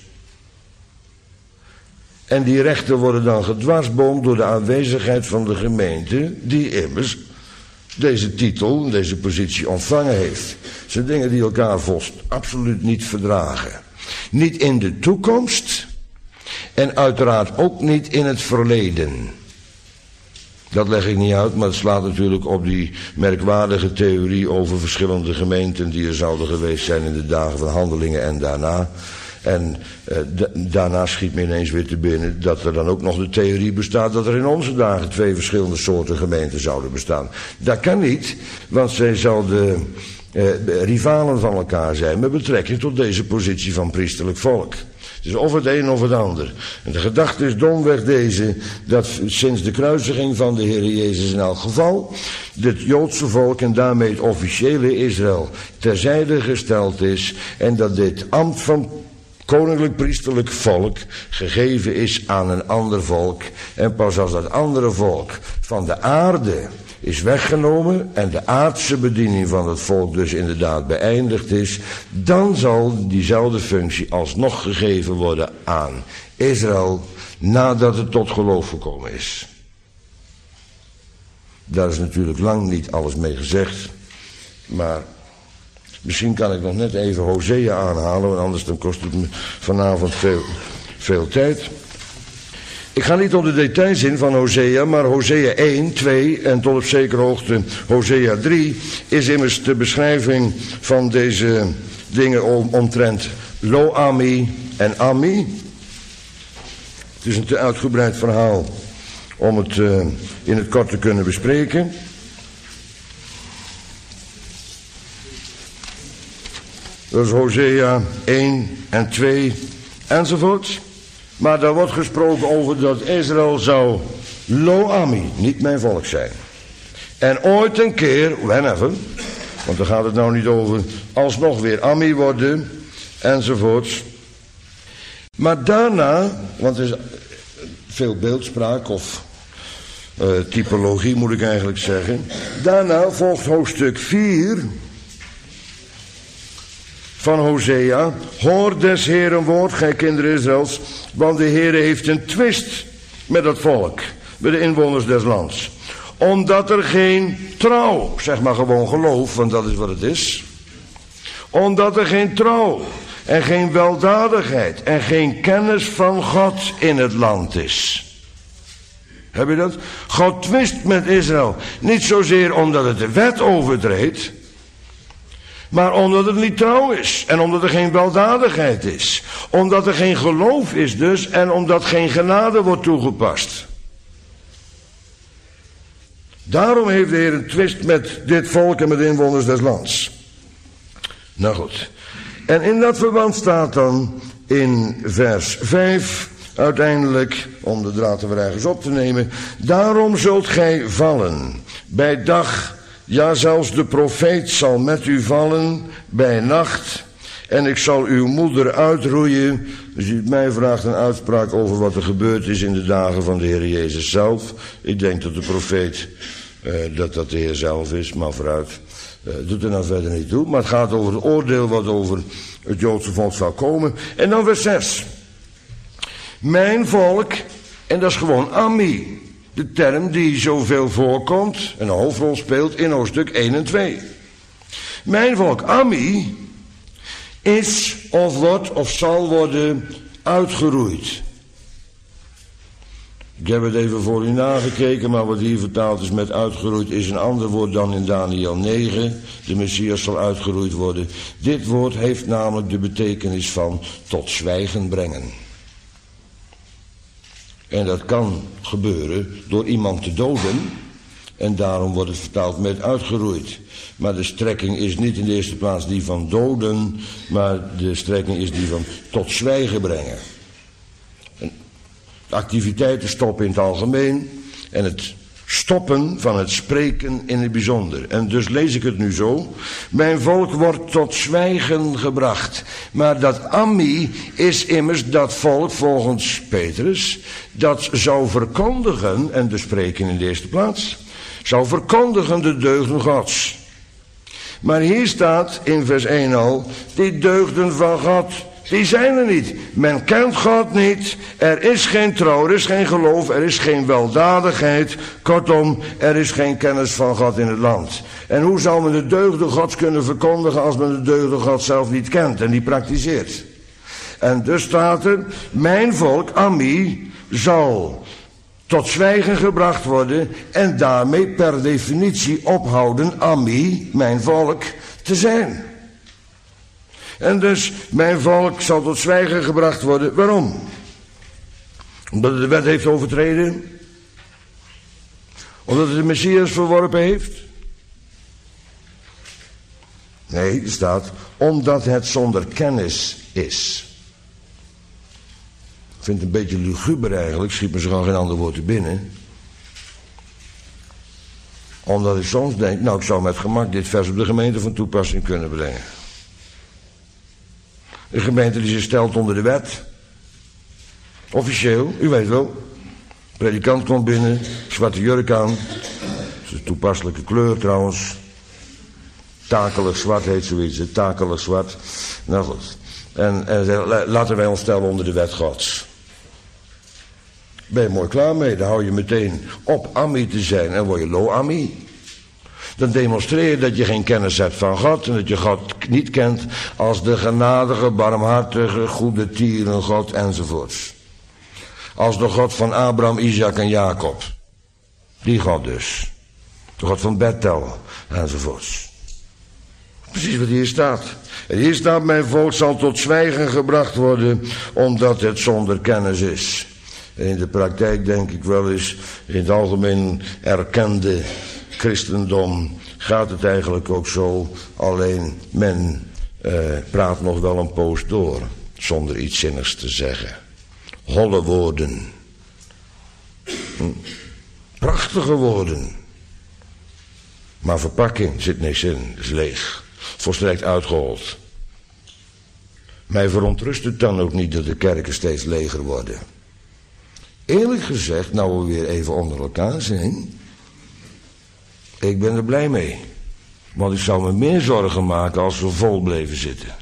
En die rechten worden dan gedwarsboomd door de aanwezigheid van de gemeente, die immers deze titel, deze positie ontvangen heeft. Het zijn dingen die elkaar volst absoluut niet verdragen. Niet in de toekomst en uiteraard ook niet in het verleden. Dat leg ik niet uit, maar het slaat natuurlijk op die merkwaardige theorie over verschillende gemeenten die er zouden geweest zijn in de dagen van Handelingen en daarna. En uh, da- daarna schiet me ineens weer te binnen dat er dan ook nog de theorie bestaat dat er in onze dagen twee verschillende soorten gemeenten zouden bestaan. Dat kan niet, want zij zouden uh, rivalen van elkaar zijn met betrekking tot deze positie van priesterlijk volk. Dus of het een of het ander. En de gedachte is domweg deze, dat sinds de kruisiging van de Heer Jezus in elk geval, het Joodse volk en daarmee het officiële Israël terzijde gesteld is en dat dit ambt van koninklijk priesterlijk volk gegeven is aan een ander volk. En pas als dat andere volk van de aarde is weggenomen en de aardse bediening van het volk dus inderdaad beëindigd is, dan zal diezelfde functie alsnog gegeven worden aan Israël nadat het tot geloof gekomen is. Daar is natuurlijk lang niet alles mee gezegd, maar misschien kan ik nog net even Hosea aanhalen, want anders dan kost het me vanavond veel, veel tijd. Ik ga niet op de details in van Hosea, maar Hosea één, twee en tot op zekere hoogte Hosea drie is immers de beschrijving van deze dingen om, omtrent Lo-Ami en Ami. Het is een te uitgebreid verhaal om het uh, in het kort te kunnen bespreken. Dat is Hosea één en twee enzovoort. Maar daar wordt gesproken over dat Israël zou Lo-Ami, niet mijn volk zijn. En ooit een keer, whenever, want daar gaat het nou niet over, alsnog weer Ami worden, enzovoorts. Maar daarna, want er is veel beeldspraak of uh, typologie moet ik eigenlijk zeggen. Daarna volgt hoofdstuk vier van Hosea. Hoor des Heeren woord, gij kinderen Israëls, want de Heere heeft een twist met het volk, met de inwoners des lands. Omdat er geen trouw, zeg maar gewoon geloof, want dat is wat het is. Omdat er geen trouw en geen weldadigheid en geen kennis van God in het land is. Heb je dat? God twist met Israël. Niet zozeer omdat het de wet overtreedt, maar omdat het niet trouw is. En omdat er geen weldadigheid is. Omdat er geen geloof is dus. En omdat geen genade wordt toegepast. Daarom heeft de Heer een twist met dit volk en met de inwoners des lands. Nou goed. En in dat verband staat dan in vers vijf uiteindelijk, om de draad er weer ergens op te nemen. Daarom zult gij vallen bij dag. Ja, zelfs de profeet zal met u vallen bij nacht. En ik zal uw moeder uitroeien. Dus u mij vraagt een uitspraak over wat er gebeurd is in de dagen van de Heer Jezus zelf. Ik denk dat de profeet, uh, dat dat de Heer zelf is, maar vooruit. Uh, doet er nou verder niet toe. Maar het gaat over het oordeel wat over het Joodse volk zal komen. En dan vers zes. Mijn volk, en dat is gewoon Ami. De term die zoveel voorkomt en een hoofdrol speelt in hoofdstuk één en twee. Mijn volk Ami is of wordt of zal worden uitgeroeid. Ik heb het even voor u nagekeken, maar wat hier vertaald is met uitgeroeid is een ander woord dan in Daniel negen. De Messias zal uitgeroeid worden. Dit woord heeft namelijk de betekenis van tot zwijgen brengen. En dat kan gebeuren door iemand te doden. En daarom wordt het vertaald met uitgeroeid. Maar de strekking is niet in de eerste plaats die van doden. Maar de strekking is die van tot zwijgen brengen. En de activiteiten stoppen in het algemeen. En het stoppen van het spreken in het bijzonder. En dus lees ik het nu zo. Mijn volk wordt tot zwijgen gebracht. Maar dat Ami is immers dat volk volgens Petrus. Dat zou verkondigen, en dus spreken in de eerste plaats. Zou verkondigen de deugden Gods. Maar hier staat in vers één al. Die deugden van God. Die zijn er niet. Men kent God niet. Er is geen trouw, er is geen geloof, er is geen weldadigheid. Kortom, er is geen kennis van God in het land. En hoe zal men de deugden Gods kunnen verkondigen als men de deugden God zelf niet kent en niet praktiseert? En dus staat er, mijn volk, Ami, zal tot zwijgen gebracht worden en daarmee per definitie ophouden, Ami, mijn volk, te zijn. En dus, mijn volk zal tot zwijgen gebracht worden. Waarom? Omdat het de wet heeft overtreden? Omdat het de Messias verworpen heeft? Nee, er staat, omdat het zonder kennis is. vind het een beetje luguber eigenlijk, schiet me zo gewoon geen ander woord te binnen. Omdat ik soms denk, nou ik zou met gemak dit vers op de gemeente van toepassing kunnen brengen. De gemeente die zich stelt onder de wet. Officieel, u weet wel. Predikant komt binnen, zwarte jurk aan. Dat is een toepasselijke kleur trouwens. Takelig zwart heet zoiets, hè? Takelig zwart. Nou goed. En, en laten wij ons stellen onder de wet Gods. Ben je mooi klaar mee, dan hou je meteen op Ammi te zijn en word je Lo Ammi. Dan demonstreer je dat je geen kennis hebt van God en dat je God niet kent als de genadige, barmhartige, goede tieren God enzovoorts. Als de God van Abraham, Isaac en Jacob. Die God dus. De God van Bethel enzovoorts. Precies wat hier staat. En hier staat, mijn volk zal tot zwijgen gebracht worden, omdat het zonder kennis is. En in de praktijk denk ik wel eens, in het algemeen erkende christendom gaat het eigenlijk ook zo. Alleen men eh, praat nog wel een poos door, zonder iets zinnigs te zeggen. Holle woorden. Hm. Prachtige woorden. Maar verpakking zit niks in, is leeg. Volstrekt uitgehold. Mij verontrust het dan ook niet dat de kerken steeds leger worden. Eerlijk gezegd, nou we weer even onder elkaar zijn, ik ben er blij mee. Want ik zou me meer zorgen maken als we vol bleven zitten.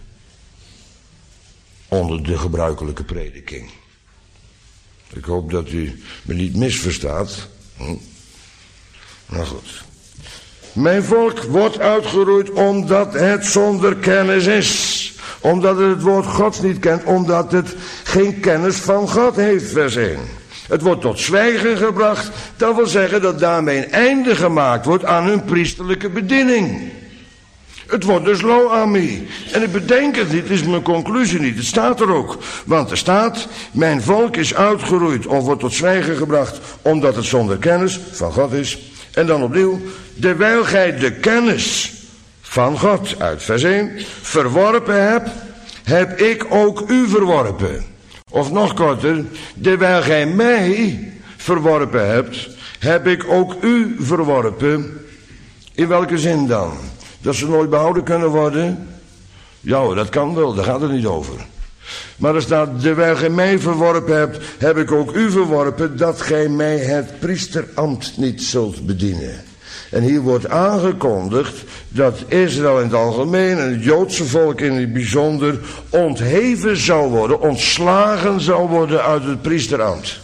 Onder de gebruikelijke prediking. Ik hoop dat u me niet misverstaat. Hm? Nou goed. Mijn volk wordt uitgeroeid omdat het zonder kennis is. Omdat het het woord Gods niet kent. Omdat het geen kennis van God heeft, vers één. Het wordt tot zwijgen gebracht. Dat wil zeggen dat daarmee een einde gemaakt wordt aan hun priesterlijke bediening. Het wordt dus Lo Ammi. En ik bedenk het niet, het is mijn conclusie niet. Het staat er ook. Want er staat, mijn volk is uitgeroeid of wordt tot zwijgen gebracht omdat het zonder kennis van God is. En dan opnieuw, terwijl gij de kennis van God, uit vers één, verworpen hebt, heb ik ook u verworpen. Of nog korter, terwijl gij mij verworpen hebt, heb ik ook u verworpen. In welke zin dan? Dat ze nooit behouden kunnen worden? Ja, dat kan wel, daar gaat het niet over. Maar er staat, terwijl gij mij verworpen hebt, heb ik ook u verworpen, dat gij mij het priesterambt niet zult bedienen. En hier wordt aangekondigd dat Israël in het algemeen en het Joodse volk in het bijzonder ontheven zou worden, ontslagen zou worden uit het priesterambt.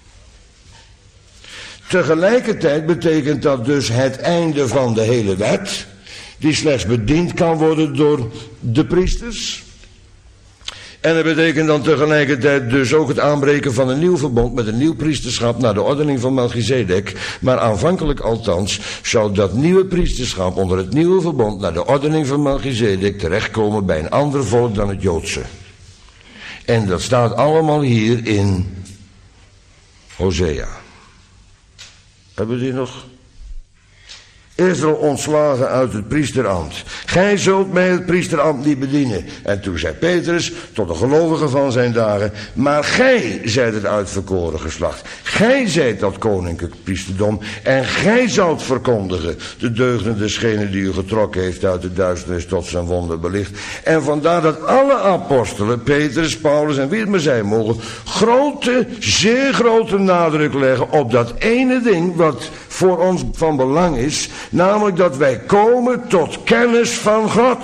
Tegelijkertijd betekent dat dus het einde van de hele wet, die slechts bediend kan worden door de priesters. En dat betekent dan tegelijkertijd dus ook het aanbreken van een nieuw verbond met een nieuw priesterschap naar de ordening van Melchizedek. Maar aanvankelijk althans zou dat nieuwe priesterschap onder het nieuwe verbond naar de ordening van Melchizedek terechtkomen bij een ander volk dan het Joodse. En dat staat allemaal hier in Hosea. Hebben we die nog? Israël ontslagen uit het priesterambt. Gij zult mij het priesterambt niet bedienen. En toen zei Petrus tot de gelovigen van zijn dagen, maar gij zijt het uitverkoren geslacht. Gij zijt dat koninklijk priesterdom en gij zoudt verkondigen de deugden desgene die u getrokken heeft uit de duisternis tot zijn wonderbelicht. En vandaar dat alle apostelen, Petrus, Paulus en wie het maar zijn mogen, grote, zeer grote nadruk leggen op dat ene ding wat voor ons van belang is, namelijk dat wij komen tot kennis van God.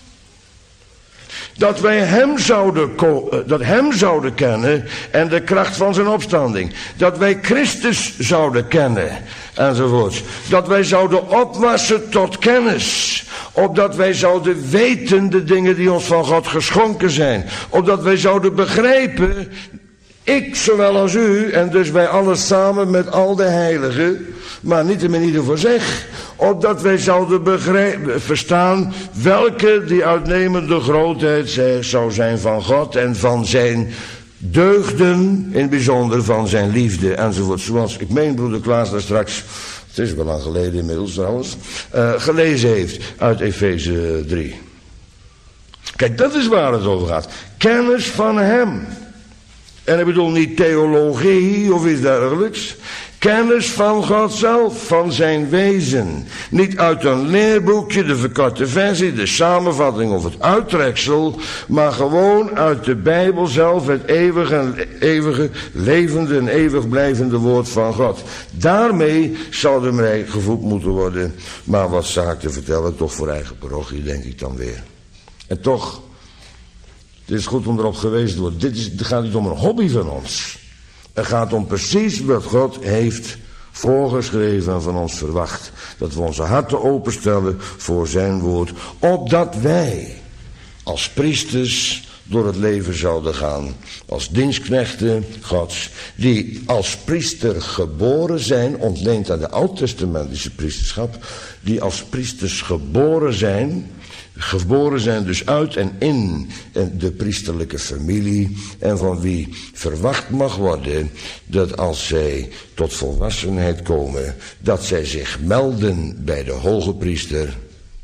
Dat wij hem zouden, dat hem zouden kennen en de kracht van zijn opstanding. Dat wij Christus zouden kennen enzovoorts. Dat wij zouden opwassen tot kennis. Opdat wij zouden weten de dingen die ons van God geschonken zijn. Opdat wij zouden begrijpen, ik zowel als u, en dus wij allen samen met al de heiligen, maar niet in ieder voor zich, opdat wij zouden begrijpen, verstaan welke die uitnemende grootheid zou zijn van God en van zijn deugden, in het bijzonder van zijn liefde enzovoort. Zoals ik meen broeder Klaas daar straks, het is wel lang geleden inmiddels trouwens, uh, gelezen heeft uit Efeze drie. Kijk, dat is waar het over gaat. Kennis van hem. En ik bedoel niet theologie of iets dergelijks. Kennis van God zelf, van zijn wezen. Niet uit een leerboekje, de verkorte versie, de samenvatting of het uittreksel, maar gewoon uit de Bijbel zelf, het eeuwige, eeuwige levende en eeuwig blijvende woord van God. Daarmee zouden wij gevoed moeten worden. Maar wat zaak te vertellen, toch voor eigen parochie, denk ik dan weer. En toch, het is goed om erop gewezen te worden. Dit is, het gaat niet om een hobby van ons. Het gaat om precies wat God heeft voorgeschreven en van ons verwacht. Dat we onze harten openstellen voor zijn woord. Opdat wij als priesters door het leven zouden gaan. Als dienstknechten Gods. Die als priester geboren zijn. Ontleend aan de oud-testamentische priesterschap. Die als priesters geboren zijn. Geboren zijn dus uit en in de priesterlijke familie. En van wie verwacht mag worden dat als zij tot volwassenheid komen, dat zij zich melden bij de hoge priester.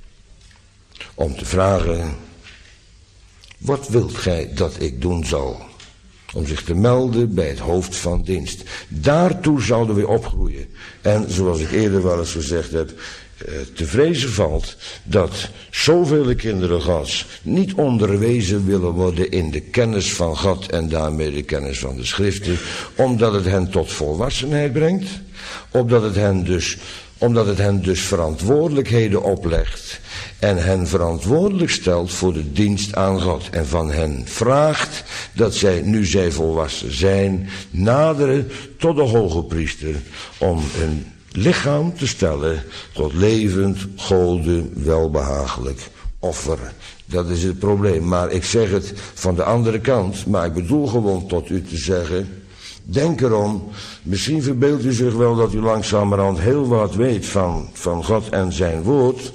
Om te vragen, wat wilt gij dat ik doen zal? Om zich te melden bij het hoofd van dienst. Daartoe zouden we opgroeien. En zoals ik eerder wel eens gezegd heb, te vrezen valt dat zoveel kinderen Gods niet onderwezen willen worden in de kennis van God en daarmee de kennis van de schriften, omdat het hen tot volwassenheid brengt, omdat het hen dus, omdat het hen dus verantwoordelijkheden oplegt en hen verantwoordelijk stelt voor de dienst aan God en van hen vraagt dat zij, nu zij volwassen zijn, naderen tot de hoge priester om een lichaam te stellen tot levend, gode, welbehagelijk offer. Dat is het probleem. Maar ik zeg het van de andere kant, maar ik bedoel gewoon tot u te zeggen, denk erom, misschien verbeeldt u zich wel dat u langzamerhand heel wat weet van, van God en zijn woord.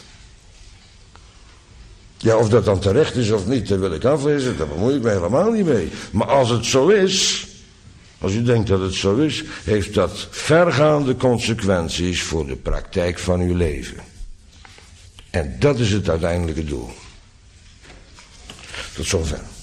Ja, of dat dan terecht is of niet, dat wil ik aflezen, daar bemoei ik me helemaal niet mee. Maar als het zo is, als u denkt dat het zo is, heeft dat vergaande consequenties voor de praktijk van uw leven. En dat is het uiteindelijke doel. Tot zover.